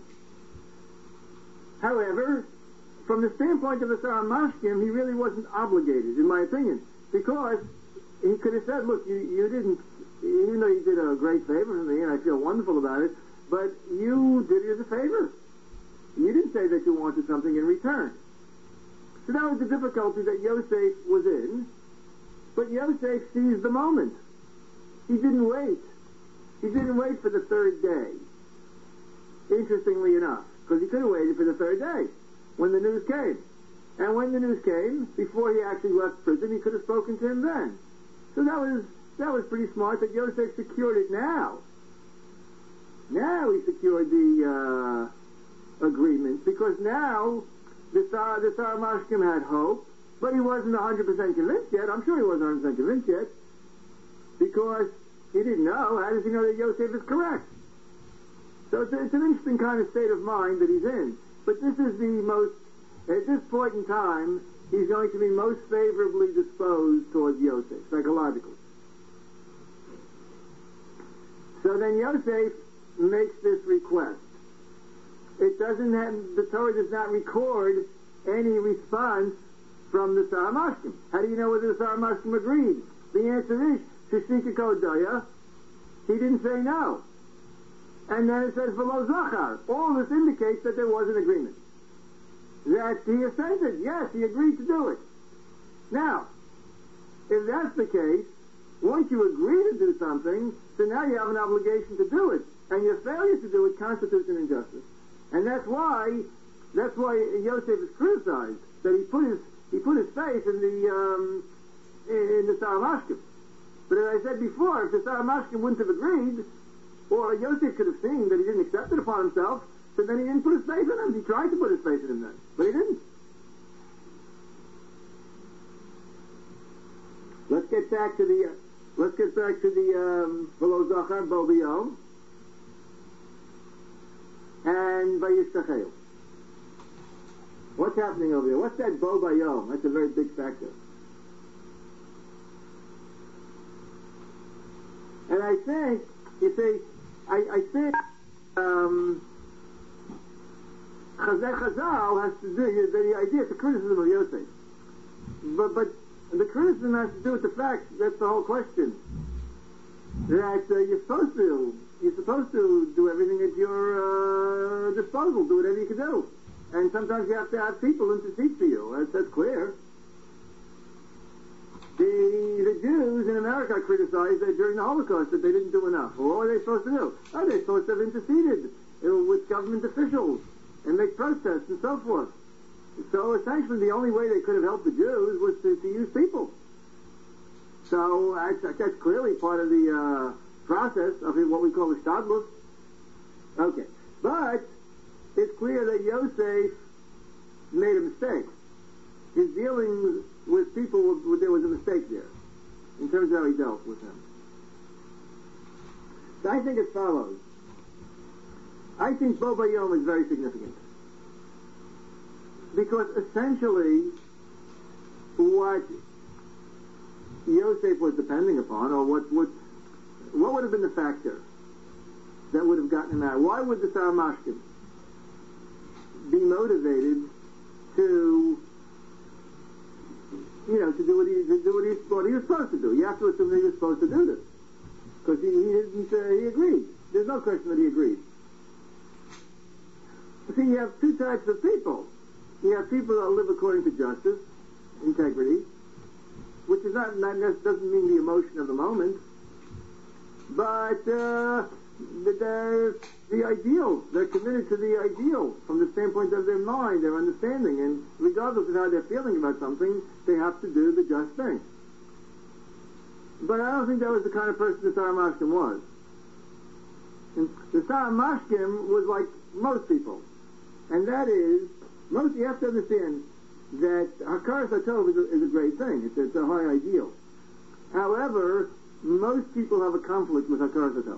However, from the standpoint of the Sar Mashkim, he really wasn't obligated, in my opinion, because he could have said, look, you, you didn't, even though you did a great favor for me, and I feel wonderful about it, but you did it as a favor. You didn't say that you wanted something in return. So that was the difficulty that Yosef was in, but Yosef seized the moment. He didn't wait. He didn't wait for the third day, interestingly enough, because he could have waited for the third day, when the news came. And when the news came, before he actually left prison, he could have spoken to him then. So that was that was pretty smart that Yosef secured it now. Now he secured the uh, agreement, because now the Sar, the Sar Mashkim had hope, but he wasn't one hundred percent convinced yet. I'm sure he wasn't one hundred percent convinced yet, because he didn't know. How does he know that Yosef is correct? So it's, it's an interesting kind of state of mind that he's in. But this is the most, at this point in time, he's going to be most favorably disposed towards Yosef, psychologically. So then Yosef makes this request. It doesn't have, the Torah does not record any response from the Sar Mashkim. How do you know whether the Sar Mashkim agreed? The answer is, Shishika Kodaya, he didn't say no. And then it says, V'lo Zachar. All this indicates that there was an agreement. That he assented. Yes, he agreed to do it. Now, if that's the case, once you agree to do something, so now you have an obligation to do it. And your failure to do it constitutes an injustice. And that's why, that's why Yosef is criticized, that he put his, he put his face in the, um, in the Sar Mashkim. But as I said before, if the Sar Mashkim wouldn't have agreed, or Yosef could have seen that he didn't accept it upon himself, so then he didn't put his faith in him. He tried to put his faith in him then, but he didn't. Let's get back to the, uh, let's get back to the, um, V'lo Zachar, Bo B'yom, and Vayishtachel. What's happening over here? What's that Bo B'yom? That's a very big factor. And I think, you see, I, I think um, Chazal Chazal has to do, the, the idea, it's a criticism of Yosef. But, but the criticism has to do with the fact, that's the whole question, that uh, you're supposed to, you're supposed to do everything at your uh, disposal, do whatever you can do. And sometimes you have to have people intercede for you. That's, that's clear. The, the Jews in America criticized that during the Holocaust that they didn't do enough. Well, what were they supposed to do? Oh, they're supposed to have interceded with government officials and make protests and so forth. So essentially the only way they could have helped the Jews was to, to use people. So that's, that's clearly part of the uh, process of what we call the Shtadlus. Okay. But it's clear that Yosef made a mistake. His dealings with people, there was a mistake there. in terms of how he dealt with him. So I think as follows. I think Bo Bayom is very significant. Because essentially, what Yosef was depending upon, or what would, what would have been the factor that would have gotten him out? Why would the Saramashkim be motivated to, you know, to do what he, to do what he, what he was supposed to do? You have to assume that he was supposed to do this. Because he, he didn't, uh, he agreed. There's no question that he agreed. See, you have two types of people. You have people that live according to justice, integrity, which is not, not doesn't mean the emotion of the moment, but uh, the, the ideal. They're committed to the ideal from the standpoint of their mind, their understanding, and regardless of how they're feeling about something, they have to do the just thing. But I don't think that was the kind of person the Saramashkim was. And the Saramashkim was like most people, and that is, most you have to understand that Hakaras HaTov is a, is a great thing. It's, it's a high ideal. However, most people have a conflict with Hakaras HaTov.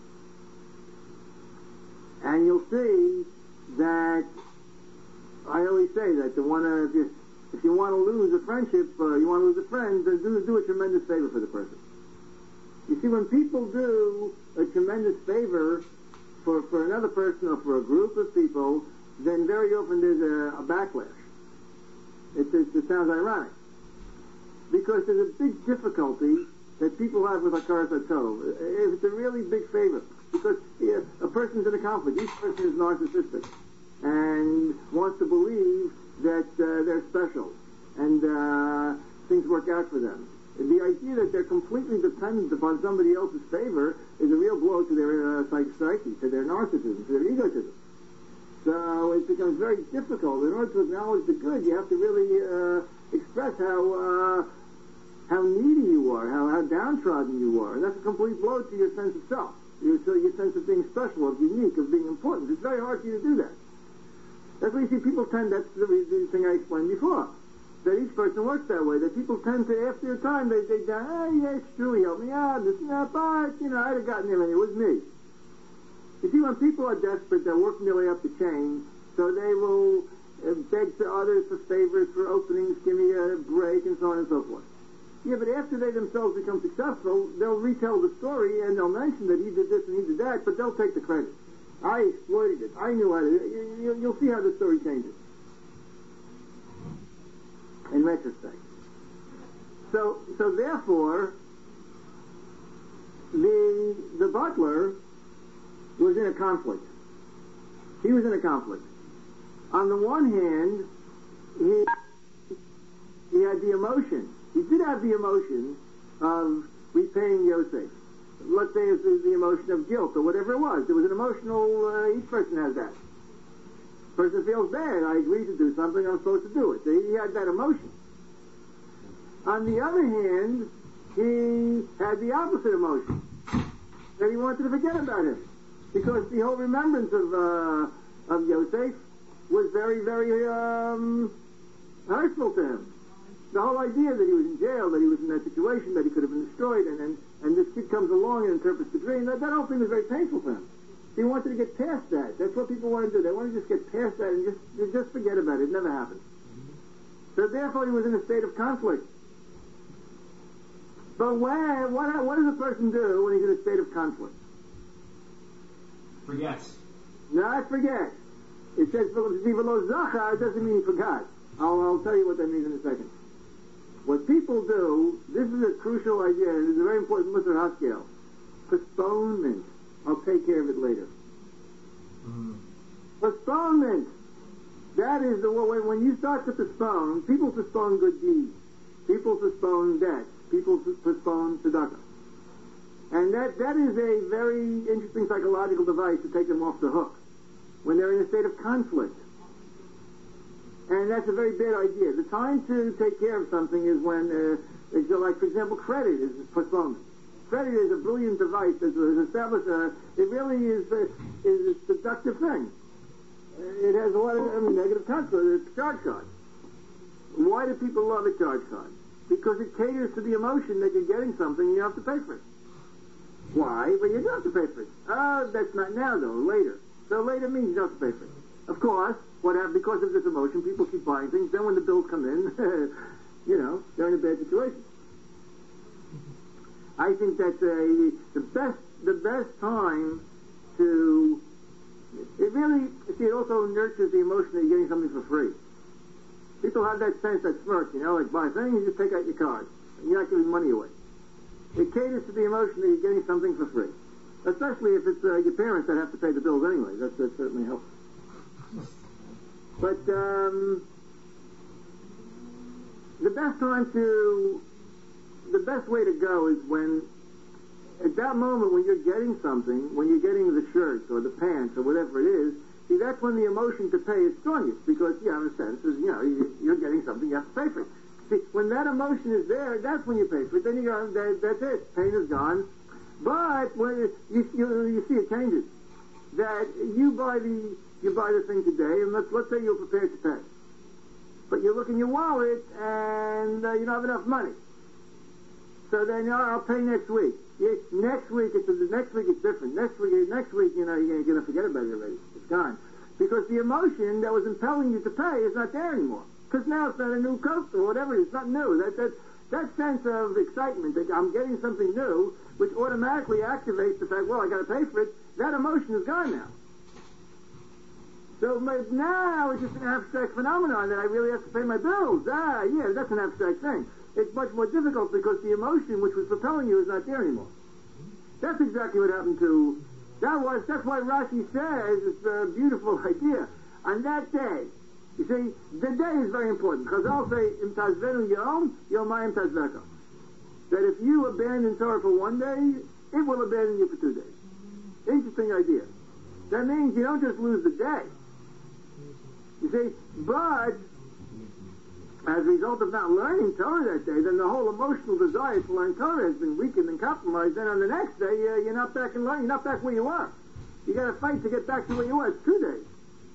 And you'll see that, I always say that the one, uh, if, you, if you want to lose a friendship, uh, you want to lose a friend, then do, do a tremendous favor for the person. You see, when people do a tremendous favor for, for another person or for a group of people, then very often there's a, a backlash. It, it, it sounds ironic. Because there's a big difficulty that people have with Hakaras HaTov. It's a really big favor. Because yeah, a person's in a conflict. Each person is narcissistic and wants to believe that uh, they're special and uh, things work out for them. And the idea that they're completely dependent upon somebody else's favor is a real blow to their uh, psyche, to their narcissism, to their egotism. So it becomes very difficult. In order to acknowledge the good, you have to really uh, express how uh, how needy you are, how, how downtrodden you are. And that's a complete blow to your sense of self, your, your sense of being special, of unique, of being important. It's very hard for you to do that. That's why you see people tend, that's the, the thing I explained before, that each person works that way, that people tend to, after a time, they say, ah, yeah, it's true, he helped me out, this and that, but, you know, I'd have gotten him and it was me. You see, when people are desperate, they're working their way up the chain, so they will uh, beg to others for favors, for openings, give me a break, and so on and so forth. Yeah, but after they themselves become successful, they'll retell the story, and they'll mention that he did this and he did that, but they'll take the credit. I exploited it. I knew how to... You, you'll see how the story changes in retrospect. So, so therefore, the the butler was in a conflict. He was in a conflict. On the one hand, he he had the emotion. He did have the emotion of repaying Yosef. Let's say it's the emotion of guilt or whatever it was. There was an emotional, uh, each person has that. Person feels bad. I agreed to do something, I'm supposed to do it. So he had that emotion. On the other hand, he had the opposite emotion. That he wanted to forget about him. Because the whole remembrance of, uh, of Yosef was very, very, um, hurtful to him. The whole idea that he was in jail, that he was in that situation, that he could have been destroyed, and and, and this kid comes along and interprets the dream, that, that whole thing was very painful for him. He wanted to get past that. That's what people want to do. They want to just get past that and just just forget about it. It never happened. So therefore he was in a state of conflict. But when, what, what does a person do when he's in a state of conflict? Forgets. Not forget. It says, "V'lo zachar," it doesn't mean he forgot. I'll, I'll tell you what that means in a second. What people do, this is a crucial idea, and it's a very important Musar Haskell. Postponement. I'll take care of it later. Mm. Postponement. That is the way, when you start to postpone, people postpone good deeds. People postpone debt. People postpone tzedakah. And that, that is a very interesting psychological device to take them off the hook when they're in a state of conflict. And that's a very bad idea. The time to take care of something is when, uh, it's like, for example, credit is postponement. Credit is a brilliant device that's established. Uh, it really is, uh, is a seductive thing. Uh, it has a lot of I mean, negative consequences. It's a charge card. Why do people love a charge card? because it caters to the emotion that you're getting something and you have to pay for it. Why? Well, you don't have to pay for it. Oh, that's not now, though. Later. So later means you don't have to pay for it. Of course, what happens, because of this emotion, people keep buying things. Then when the bills come in, you know, they're in a bad situation. I think that's a, the best the best time to, it really, see, it also nurtures the emotion that you're getting something for free. People have that sense, that smirk, you know, like buy a thing, you just take out your card. And you're not giving money away. It caters to the emotion that you're getting something for free. Especially if it's uh, your parents that have to pay the bills anyway. That, that certainly helps. But um, the best time to, the best way to go is when, at that moment when you're getting something, when you're getting the shirt or the pants or whatever it is, see, that's when the emotion to pay is strongest, because you have a sense, is, you know, you're getting something, you have to pay for it. See, when that emotion is there, that's when you pay for it. Then you go, that, that's it, pain is gone. But when you, you, you see it changes, that you buy the you buy the thing today, and let's let's say you're prepared to pay, but you look in your wallet and uh, you don't have enough money. So then, oh, I'll pay next week. You, next week, it's the next week it's different. Next week, next week, you know, you're going to forget about it already. It's gone, because the emotion that was impelling you to pay is not there anymore. Because now it's not a new coat or whatever it is. It's not new. That that that sense of excitement that I'm getting something new, which automatically activates the fact, well, I got to pay for it. That emotion is gone now. So but now it's just an abstract phenomenon that I really have to pay my bills. Ah, yeah, that's an abstract thing. It's much more difficult because the emotion which was propelling you is not there anymore. That's exactly what happened to, that was, that's why Rashi says, it's a beautiful idea. On that day, you see, the day is very important. Because I'll say, Im tazvenu yom, yomayim tazveka. That if you abandon Torah for one day, it will abandon you for two days. Interesting idea. That means you don't just lose the day. You see, but as a result of not learning Torah that day, then the whole emotional desire to learn Torah has been weakened and compromised. Then on the next day, uh, you're not back in learning. You're not back where you were. You got to fight to get back to where you were. It's two days.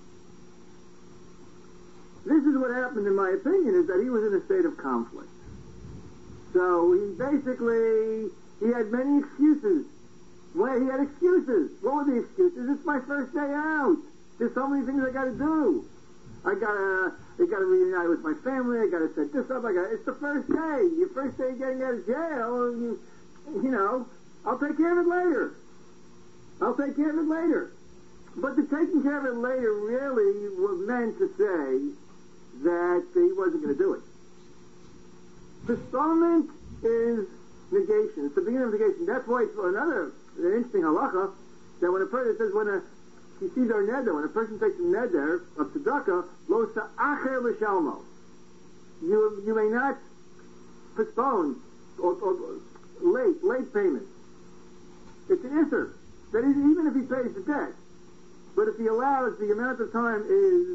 This is what happened, in my opinion, is that he was in a state of conflict. So he basically, he had many excuses. Well, he had excuses. What were the excuses? It's my first day out. There's so many things I got to do. I gotta, I gotta reunite with my family. I gotta set this up. I got. It's the first day. Your first day getting out of jail. You, you know, I'll take care of it later. I'll take care of it later. But the taking care of it later really was meant to say that he wasn't going to do it. Postponement is negation. It's the beginning of negation. That's why it's another an interesting halacha that when a person says when a he sees our neder, when a person takes a neder of tzedakah, lo sa'acher l'shalmo. You you may not postpone or, or late late payment. It's an isser. That is, even if he pays the debt, but if he allows the amount of time is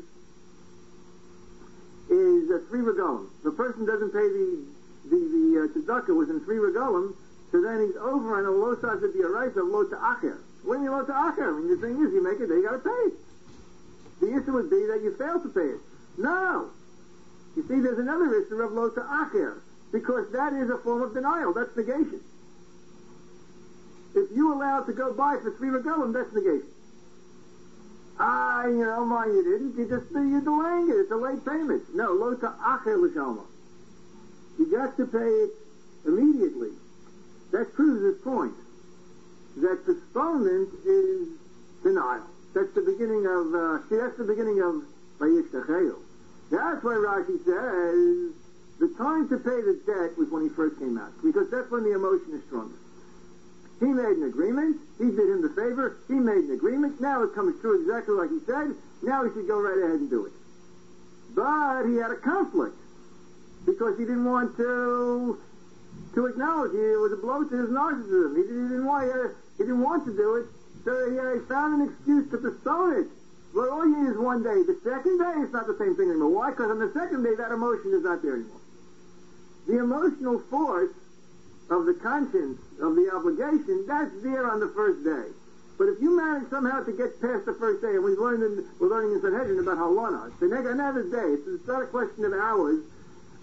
is uh, three regalim. The person doesn't pay the the the uh, tzedakah within three regalim, so then he's over on a lo sa'acher b'yaraisa of lo ta'acher. When you lo ta'acher, I mean, the thing is, you make it, you got to pay it. The issue would be that you fail to pay it. No, you see, there's another issue of lo ta'acher, because that is a form of denial. That's negation. If you allow it to go by for three regalim, that's negation. Ah, you know, mine you didn't. You just you're delaying it. It's a late payment. No, lo ta'acher l'shalma. You got to pay it immediately. That proves his point. That postponement is denial. That's the beginning of. Uh, see, that's the beginning of Vayishtacheu. That's why Rashi says the time to pay the debt was when he first came out, because that's when the emotion is strongest. He made an agreement. He did him the favor. He made an agreement. Now it comes true exactly like he said. Now he should go right ahead and do it. But he had a conflict because he didn't want to to acknowledge it. It was a blow to his narcissism. He didn't want uh, he didn't want to do it, so he uh, found an excuse to postpone it. Well, all you need is one day. The second day, it's not the same thing anymore. Why? Because on the second day, that emotion is not there anymore. The emotional force of the conscience, of the obligation, that's there on the first day. But if you manage somehow to get past the first day, and we've learned in, we're learning in Sanhedrin about Halana, it's another day. It's not a question of hours.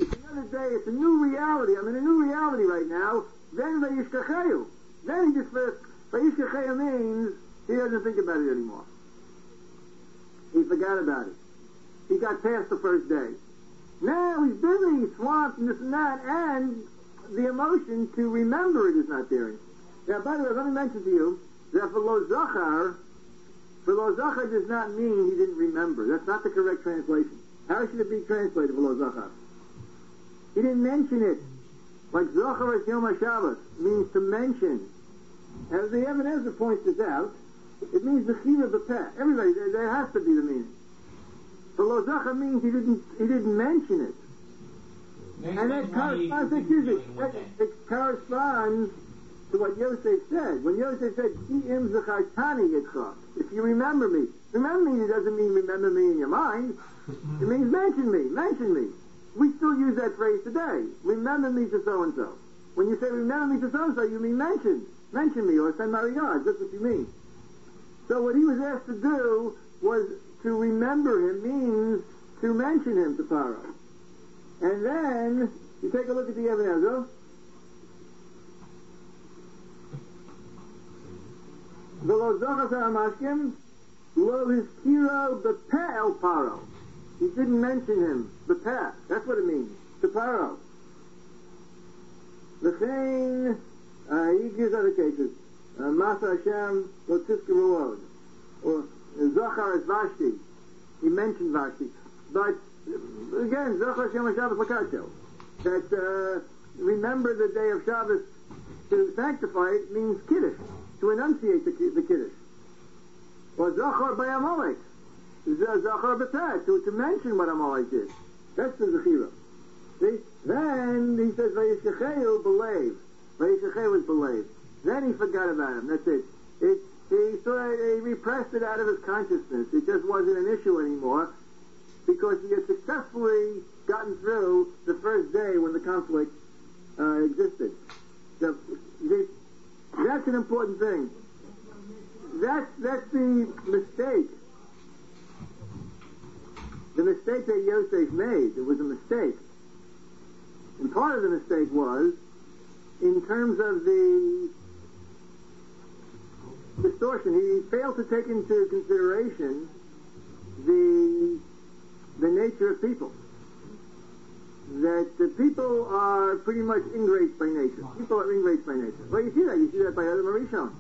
It's another day. It's a new reality. I'm in a new reality right now. Then vayishkacheyu. Then he just vayishkacheyu means he doesn't think about it anymore. He forgot about it. He got past the first day. Now he's busy, swamped, and this and that, and the emotion to remember it is not there. Now, by the way, let me mention to you that for lo zachar, for lo zachar does not mean he didn't remember. That's not the correct translation. How should it be translated for lo zachar? He didn't mention it. Like zachar es yom HaShabbos means to mention. As the Ibn Ezra points this out, it means the chira b'peh. Everybody, there, there has to be the meaning. For lo zachar means he didn't he didn't mention it. Maybe And that corresponds, excuse me, that, it corresponds to what Yosef said. When Yosef said, Ki im zachartani yitzchak, if you remember me. Remember me doesn't mean remember me in your mind. It means mention me, mention me. We still use that phrase today. Remember me to so-and-so. When you say remember me to so-and-so, you mean mention. Mention me or send my regards. That's what you mean. So what he was asked to do was to remember him means to mention him to Pharaoh. And then, you take a look at the Ibn Ezra. V'lo zochas ha'amashkim, lo hizkiro b'peh el Paro. He didn't mention him, b'peh. That's what it means, to Paro. L'chein, uh, he gives other cases. Uh, Masa Hashem, lo tizkeru od. Or, Zochar is Vashti. He mentioned Vashti. But, again, Zochar Shem Shabbos Lakacho. That, uh, remember the day of Shabbos to sanctify it means Kiddush. To enunciate the, the Kiddush. Or Zochar by Amalek. Zochar B'tah. To, to mention what Amalek did. That's the Zechira. See? Then, he says, Vayishkacheyu believe. Vayishkacheyu was believe. Then he forgot about him. That's it. It He sort of he repressed it out of his consciousness. It just wasn't an issue anymore because he had successfully gotten through the first day when the conflict uh, existed. So, see, that's an important thing. That's that's the mistake. The mistake that Yosef made. It was a mistake, and part of the mistake was in terms of the distortion. He failed to take into consideration the the nature of people. That the people are pretty much ingrates by nature. People are ingrates by nature. Well, you see that. You see that by Adam Arishon.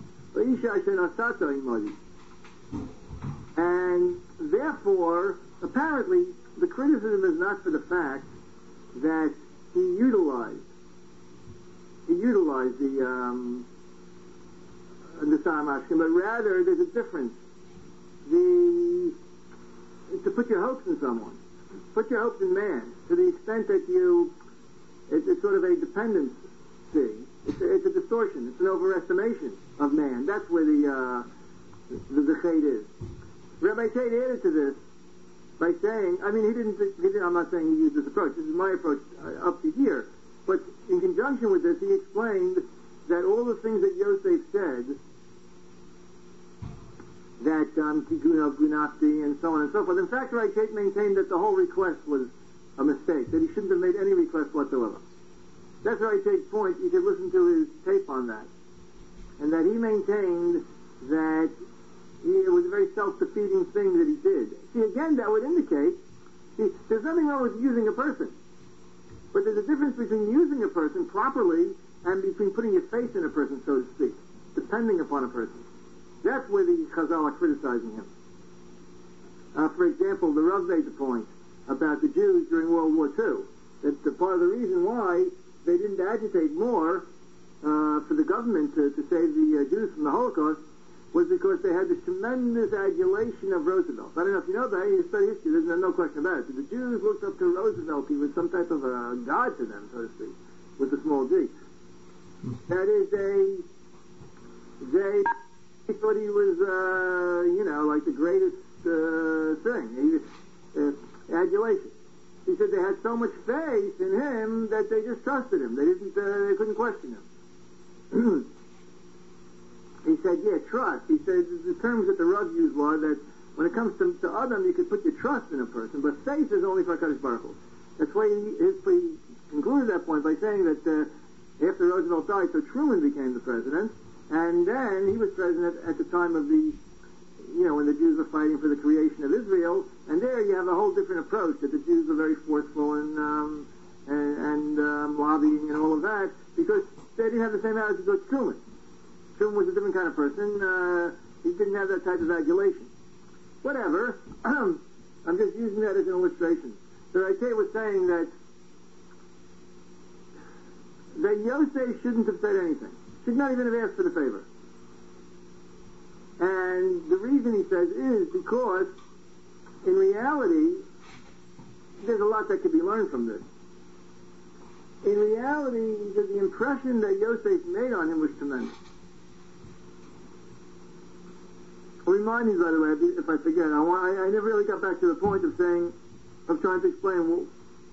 And therefore, apparently, the criticism is not for the fact that he utilized he utilized the um, the Saramashkim, but rather there's a difference. The to put your hopes in someone, put your hopes in man, to the extent that you, it's, it's sort of a dependency. It's a, it's a distortion. It's an overestimation of man. That's where the uh, the, the chait is. Rabbi Tate added to this by saying, I mean, he didn't. He didn't I'm not saying he used this approach. This is my approach uh, up to here. But in conjunction with this, he explained that all the things that Yosef said, that um, Tigun Gunafti and so on and so forth. In fact, Rabbi Tate maintained that the whole request was a mistake, that he shouldn't have made any request whatsoever. That's Rabbi Tate's point. You could listen to his tape on that. And that he maintained that he, it was a very self-defeating thing that he did. See, again, that would indicate, see, there's nothing wrong with using a person. But there's a difference between using a person properly and between putting your faith in a person, so to speak, depending upon a person. That's where the Chazal are criticizing him. Uh, for example, the Rav made the point about the Jews during World War Two. That the part of the reason why they didn't agitate more uh, for the government to, to save the uh, Jews from the Holocaust was because they had this tremendous adulation of Roosevelt. I don't know if you know that. You study history. There's no question about it. The Jews looked up to Roosevelt. He was some type of a god to them, so to speak, with a small g. That is a... They... He thought he was, uh, you know, like the greatest uh, thing. He, uh, adulation. He said they had so much faith in him that they just trusted him. They didn't. Uh, they couldn't question him. He said, "Yeah, trust." He said the terms that the Rav used were that when it comes to, to Adam, you could put your trust in a person, but faith is only for HaKadosh Baruch Hu. That's why he, he concluded that point by saying that uh, after Roosevelt died, so Truman became the president, and then he was president at the time of the, you know, when the Jews were fighting for the creation of Israel, and there you have a whole different approach, that the Jews were very forceful and, um, and, and um, lobbying and all of that, because they didn't have the same attitude as Truman. Truman was a different kind of person. Uh, he didn't have that type of adulation. Whatever. I'm just using that as an illustration. The Raitei was saying that that Yosef shouldn't have said anything. Should not even have asked for the favor. And the reason he says is because, in reality, there's a lot that could be learned from this. In reality, the, the impression that Yosef made on him was tremendous. Remind me, by the way, if I forget, I, want, I, I never really got back to the point of saying, of trying to explain, well,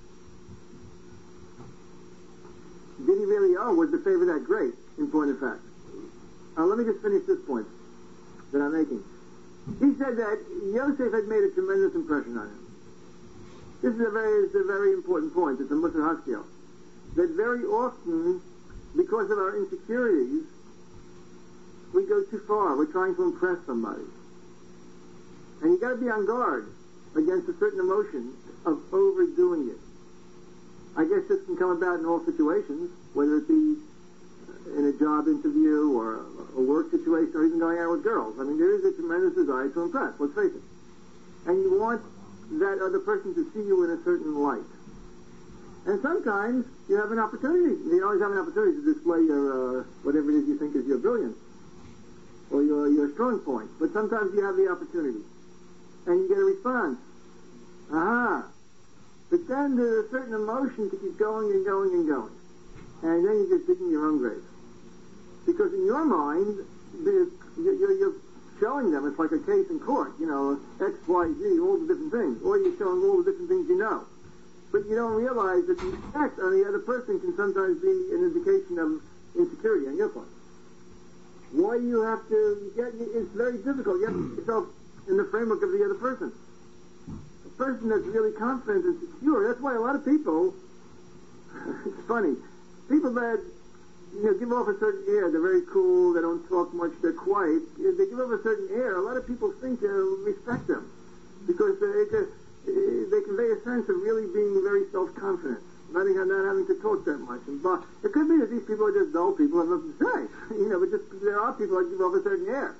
did he really owe? Was the favor that great, in point of fact? Uh, let me just finish this point that I'm making. He said that Yosef had made a tremendous impression on him. This is a very, it's a very important point. It's a Musar Haskell. That very often, because of our insecurities, we go too far. We're trying to impress somebody. And you got to be on guard against a certain emotion of overdoing it. I guess this can come about in all situations, whether it be in a job interview or a, a work situation or even going out with girls. I mean, there is a tremendous desire to impress, let's face it. And you want that other person to see you in a certain light. And sometimes you have an opportunity. You always have an opportunity to display your, uh, whatever it is you think is your brilliance or your, your strong point. But sometimes you have the opportunity. And you get a response. Aha. But then there's a certain emotion to keep going and going and going. And then you're just digging your own grave. Because in your mind, you're, you're showing them, it's like a case in court, you know, X, Y, Z, all the different things. Or you're showing all the different things you know. But you don't realize that the effect on the other person can sometimes be an indication of insecurity on your part. Why you have to get, it's very difficult. You have to put yourself in the framework of the other person. A person that's really confident and secure, that's why a lot of people, it's funny, people that, you know, give off a certain air, they're very cool, they don't talk much, they're quiet, they give off a certain air, a lot of people think to respect them. Because they, they convey a sense of really being very self-confident, not, not having to talk that much. And but it could be that these people are just dull people and have nothing to say, you know, but just there are people that give off a certain air.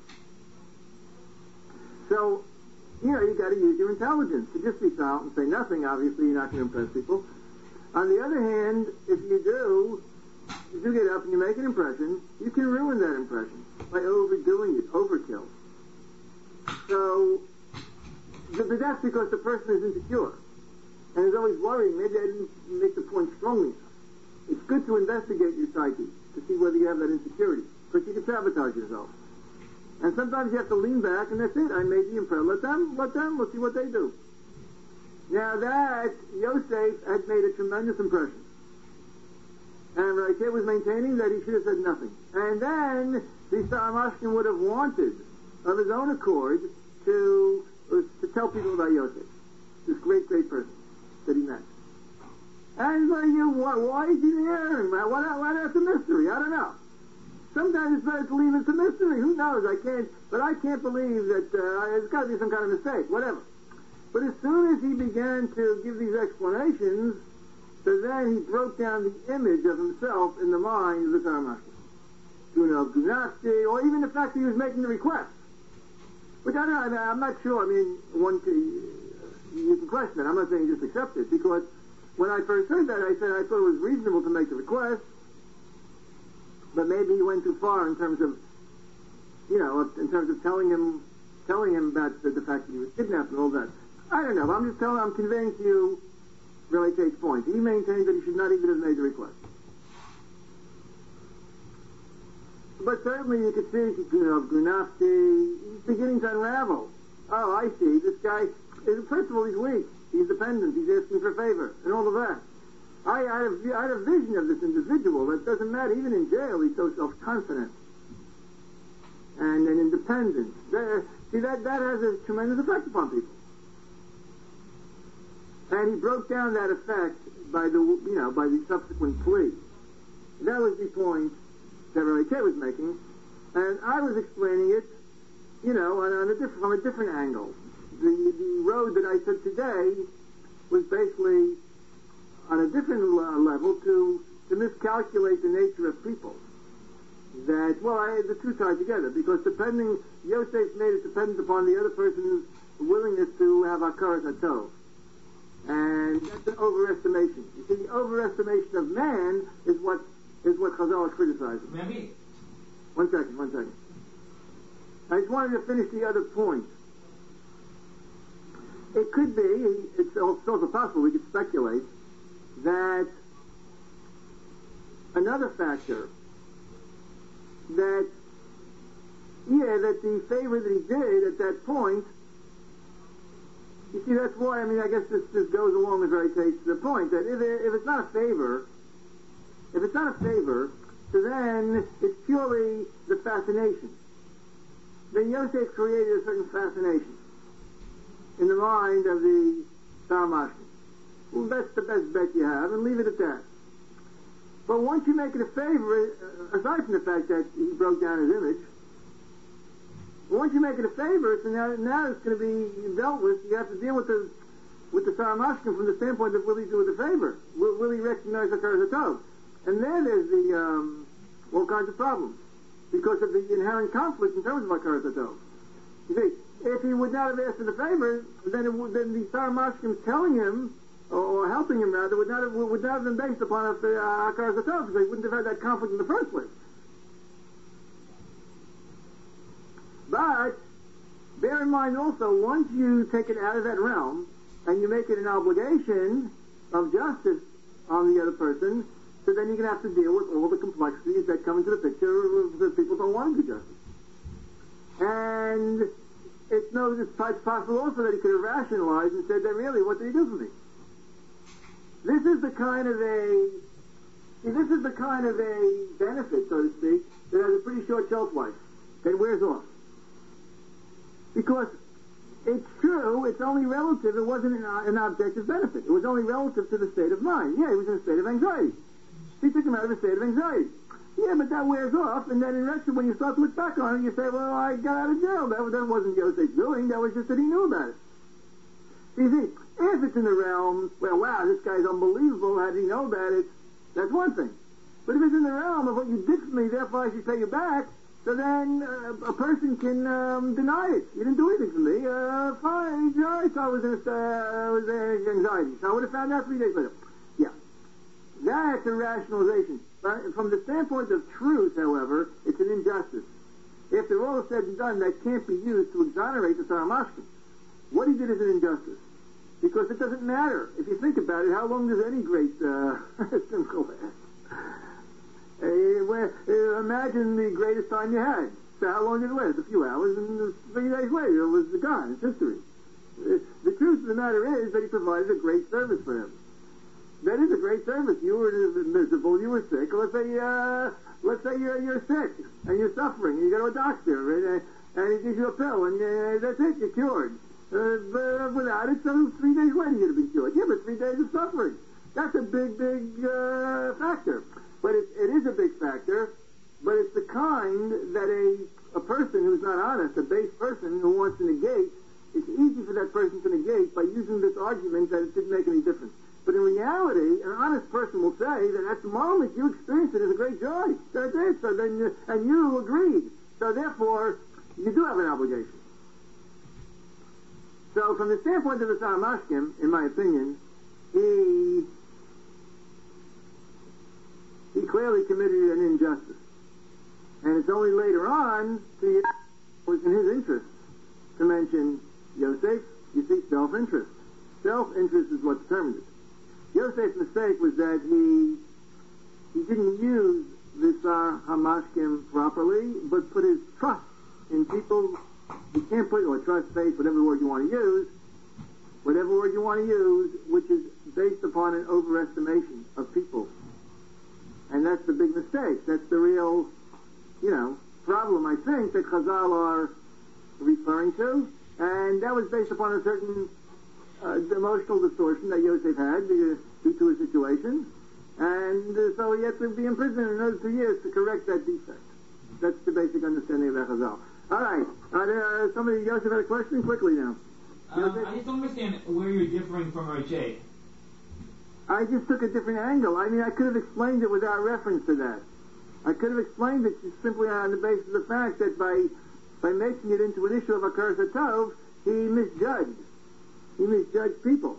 So, you know, you've got to use your intelligence. To just be silent and say nothing, obviously, you're not going to impress people. On the other hand, if you do, you do get up and you make an impression, you can ruin that impression by overdoing it, overkill. So, but that's because the person is insecure and is always worrying, maybe I didn't make the point strongly enough. It's good to investigate your psyche to see whether you have that insecurity, because you can sabotage yourself. And sometimes you have to lean back, and that's it. I made the impression. Let them, let them, let's see what they do. Now that, Yosef had made a tremendous impression. And Raitei was maintaining that he should have said nothing. And then, the Saramashkin would have wanted, of his own accord, to, to tell people about Yosef. This great, great person that he met. And like, you know, why, why is he there? And why, why that's a mystery? I don't know. Sometimes it's better to leave it to mystery. Who knows? I can't, but I can't believe that uh, there's got to be some kind of mistake. Whatever. But as soon as he began to give these explanations, so then he broke down the image of himself in the mind of the Saramashkin. Guna Gunasti, or even the fact that he was making the request. Which I don't, I'm not sure. I mean, one can, you can question it. I'm not saying just accept it, because when I first heard that, I said I thought it was reasonable to make the request. But maybe he went too far in terms of, you know, in terms of telling him, telling him about the, the fact that he was kidnapped and all that. I don't know. I'm just telling, I'm conveying to you Really Tate's point. He maintained that he should not even have made the request. But certainly you could see, you know, Gunafti, he's beginning to unravel. Oh, I see. This guy, first of all, he's weak. He's dependent. He's asking for a favor and all of that. I, I, had a, I had a vision of this individual that doesn't matter. Even in jail, he's so self-confident and, and independent. That, see, that, that has a tremendous effect upon people. And he broke down that effect by the, you know, by the subsequent plea. That was the point that Rabbi Kay was making, and I was explaining it, you know, on, on a diff- from a different angle. The, the road that I took today was basically on a different uh, level to, to miscalculate the nature of people. That, well, I, the two tied together, because depending, Yosef made it dependent upon the other person's willingness to have Hakaras Hatov. And that's an overestimation. You see, the overestimation of man is what is what Chazal is criticizing. Maybe. One second, one second. I just wanted to finish the other point. It could be, it's also possible, we could speculate, that another factor, that, yeah, that the favor that he did at that point, you see, that's why, I mean, I guess this, this goes along with very to the point, that if, it, if it's not a favor, if it's not a favor, so then it's purely the fascination. Then Yosef created a certain fascination in the mind of the Sarmashkin. Well, that's the best bet you have, and leave it at that. But once you make it a favor, aside from the fact that he broke down his image, once you make it a favor, so now, now it's going to be dealt with. You have to deal with the with the Saramashkin from the standpoint of will he do it a favor? Will, will he recognize Hakaras Hatov? And there there's the um, all kinds of problems because of the inherent conflict in terms of Hakaras Hatov. You see, if he would not have asked for the favor, then it would, then the Saramashkin telling him or, or helping him rather would not have would not have been based upon uh, Hakaras Hatov, because he wouldn't have had that conflict in the first place. But bear in mind also, once you take it out of that realm and you make it an obligation of justice on the other person, so then you're going to have to deal with all the complexities that come into the picture that people don't want to do justice. And it's no, it's possible also that he could have rationalized and said that really, what did he do for me? This is the kind of a, see, this is the kind of a benefit, so to speak, that has a pretty short shelf life, that wears off. Because it's true, it's only relative, it wasn't an, an objective benefit. It was only relative to the state of mind. Yeah, he was in a state of anxiety. He took him out of a state of anxiety. Yeah, but that wears off, and then in retrospect, when you start to look back on it, you say, well, I got out of jail. That, that wasn't Yosef's doing, that was just that he knew about it. You see, if it's in the realm, well, wow, this guy's unbelievable, how did he know about it? That's one thing. But if it's in the realm of what you did for me, therefore I should pay you back, so then uh, a person can um, deny it. You didn't do anything for me. Uh, fine, I thought I was in a, uh, was in anxiety. So I would have found out three days later. Yeah. That's a rationalization. But from the standpoint of truth, however, it's an injustice. After all is said and done, that can't be used to exonerate the Saramashkin. What he did is an injustice. Because it doesn't matter. If you think about it, how long does any great uh, simcha last? Uh, where, uh, imagine the greatest time you had. So how long did it last? A few hours, and three days later it was gone. It's history. Uh, the truth of the matter is that he provided a great service for him. That is a great service. You were miserable, you were sick. Let's say, uh, let's say you're, you're sick, and you're suffering, and you go to a doctor, and, uh, and he gives you a pill, and uh, that's it, you're cured. Uh, but without it, so three days later you'd have been cured. Yeah, but three days of suffering. That's a big, big uh, factor. But it, it is a big factor, but it's the kind that a, a person who's not honest, a base person who wants to negate, it's easy for that person to negate by using this argument that it didn't make any difference. But in reality, an honest person will say that at the moment you experienced it as a great joy. So it did, so then you, and you agreed. So therefore, you do have an obligation. So from the standpoint of the Saramashkin, in my opinion, he he clearly committed an injustice. And it's only later on to it was in his interest to mention Yosef. You see, self-interest. Self-interest is what determined it. Yosef's mistake was that he he didn't use the Sar Hamashkim properly, but put his trust in people. You can't put, or trust, faith, whatever word you want to use, whatever word you want to use, which is based upon an overestimation of people. And that's the big mistake. That's the real, you know, problem, I think, that Chazal are referring to. And that was based upon a certain uh, the emotional distortion that Yosef had uh, due to his situation, and uh, so he had to be imprisoned another two years to correct that defect. That's the basic understanding of Echazal. All right. Are there, uh, somebody, Yosef had a question? Quickly now. Um, I just don't understand where you're differing from Rache. I just took a different angle. I mean, I could have explained it without reference to that. I could have explained it just simply on the basis of the fact that by by making it into an issue of a curse tov, he misjudged. He misjudged people.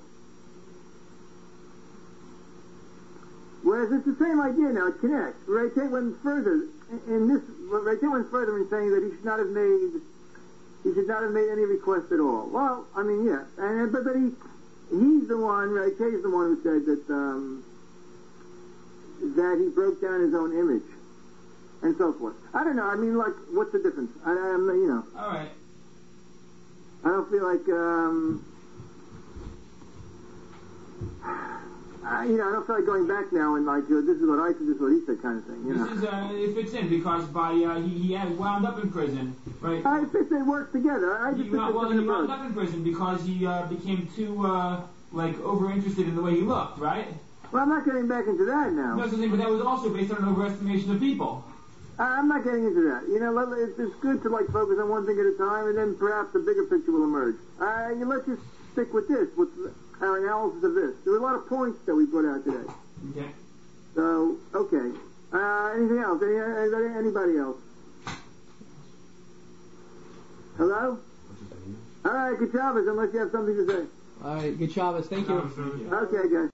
Whereas it's the same idea now. It connects. Rache went further in this. Rache went further in saying that he should not have made. He should not have made any request at all. Well, I mean, yeah, and but, but he. He's the one, right? He's the one who said that um, that he broke down his own image and so forth. I don't know. I mean, like, what's the difference? I, I'm, you know. All right. I don't feel like, um, I, you know, I don't feel like going back now and like, uh, this is what I said, this is what he said, kind of thing. You this know? is uh, it fits in because by uh, he, he had wound up in prison, right? I think they work together. I just He, think well, well, they're he wound both. up in prison because he uh, became too uh, like over interested in the way he looked, right? Well, I'm not getting back into that now. No, so, but that was also based on an overestimation of people. I- I'm not getting into that. You know, let- it's, it's good to like focus on one thing at a time, and then perhaps a bigger picture will emerge. Uh, you let's just stick with this, with our analysis of this. There were a lot of points that we put out today. Okay. So, okay. Uh, anything else? Any, anybody, anybody else? Hello? All right, good job, unless you have something to say. All right, good Shabbos. Thank you. Okay, guys.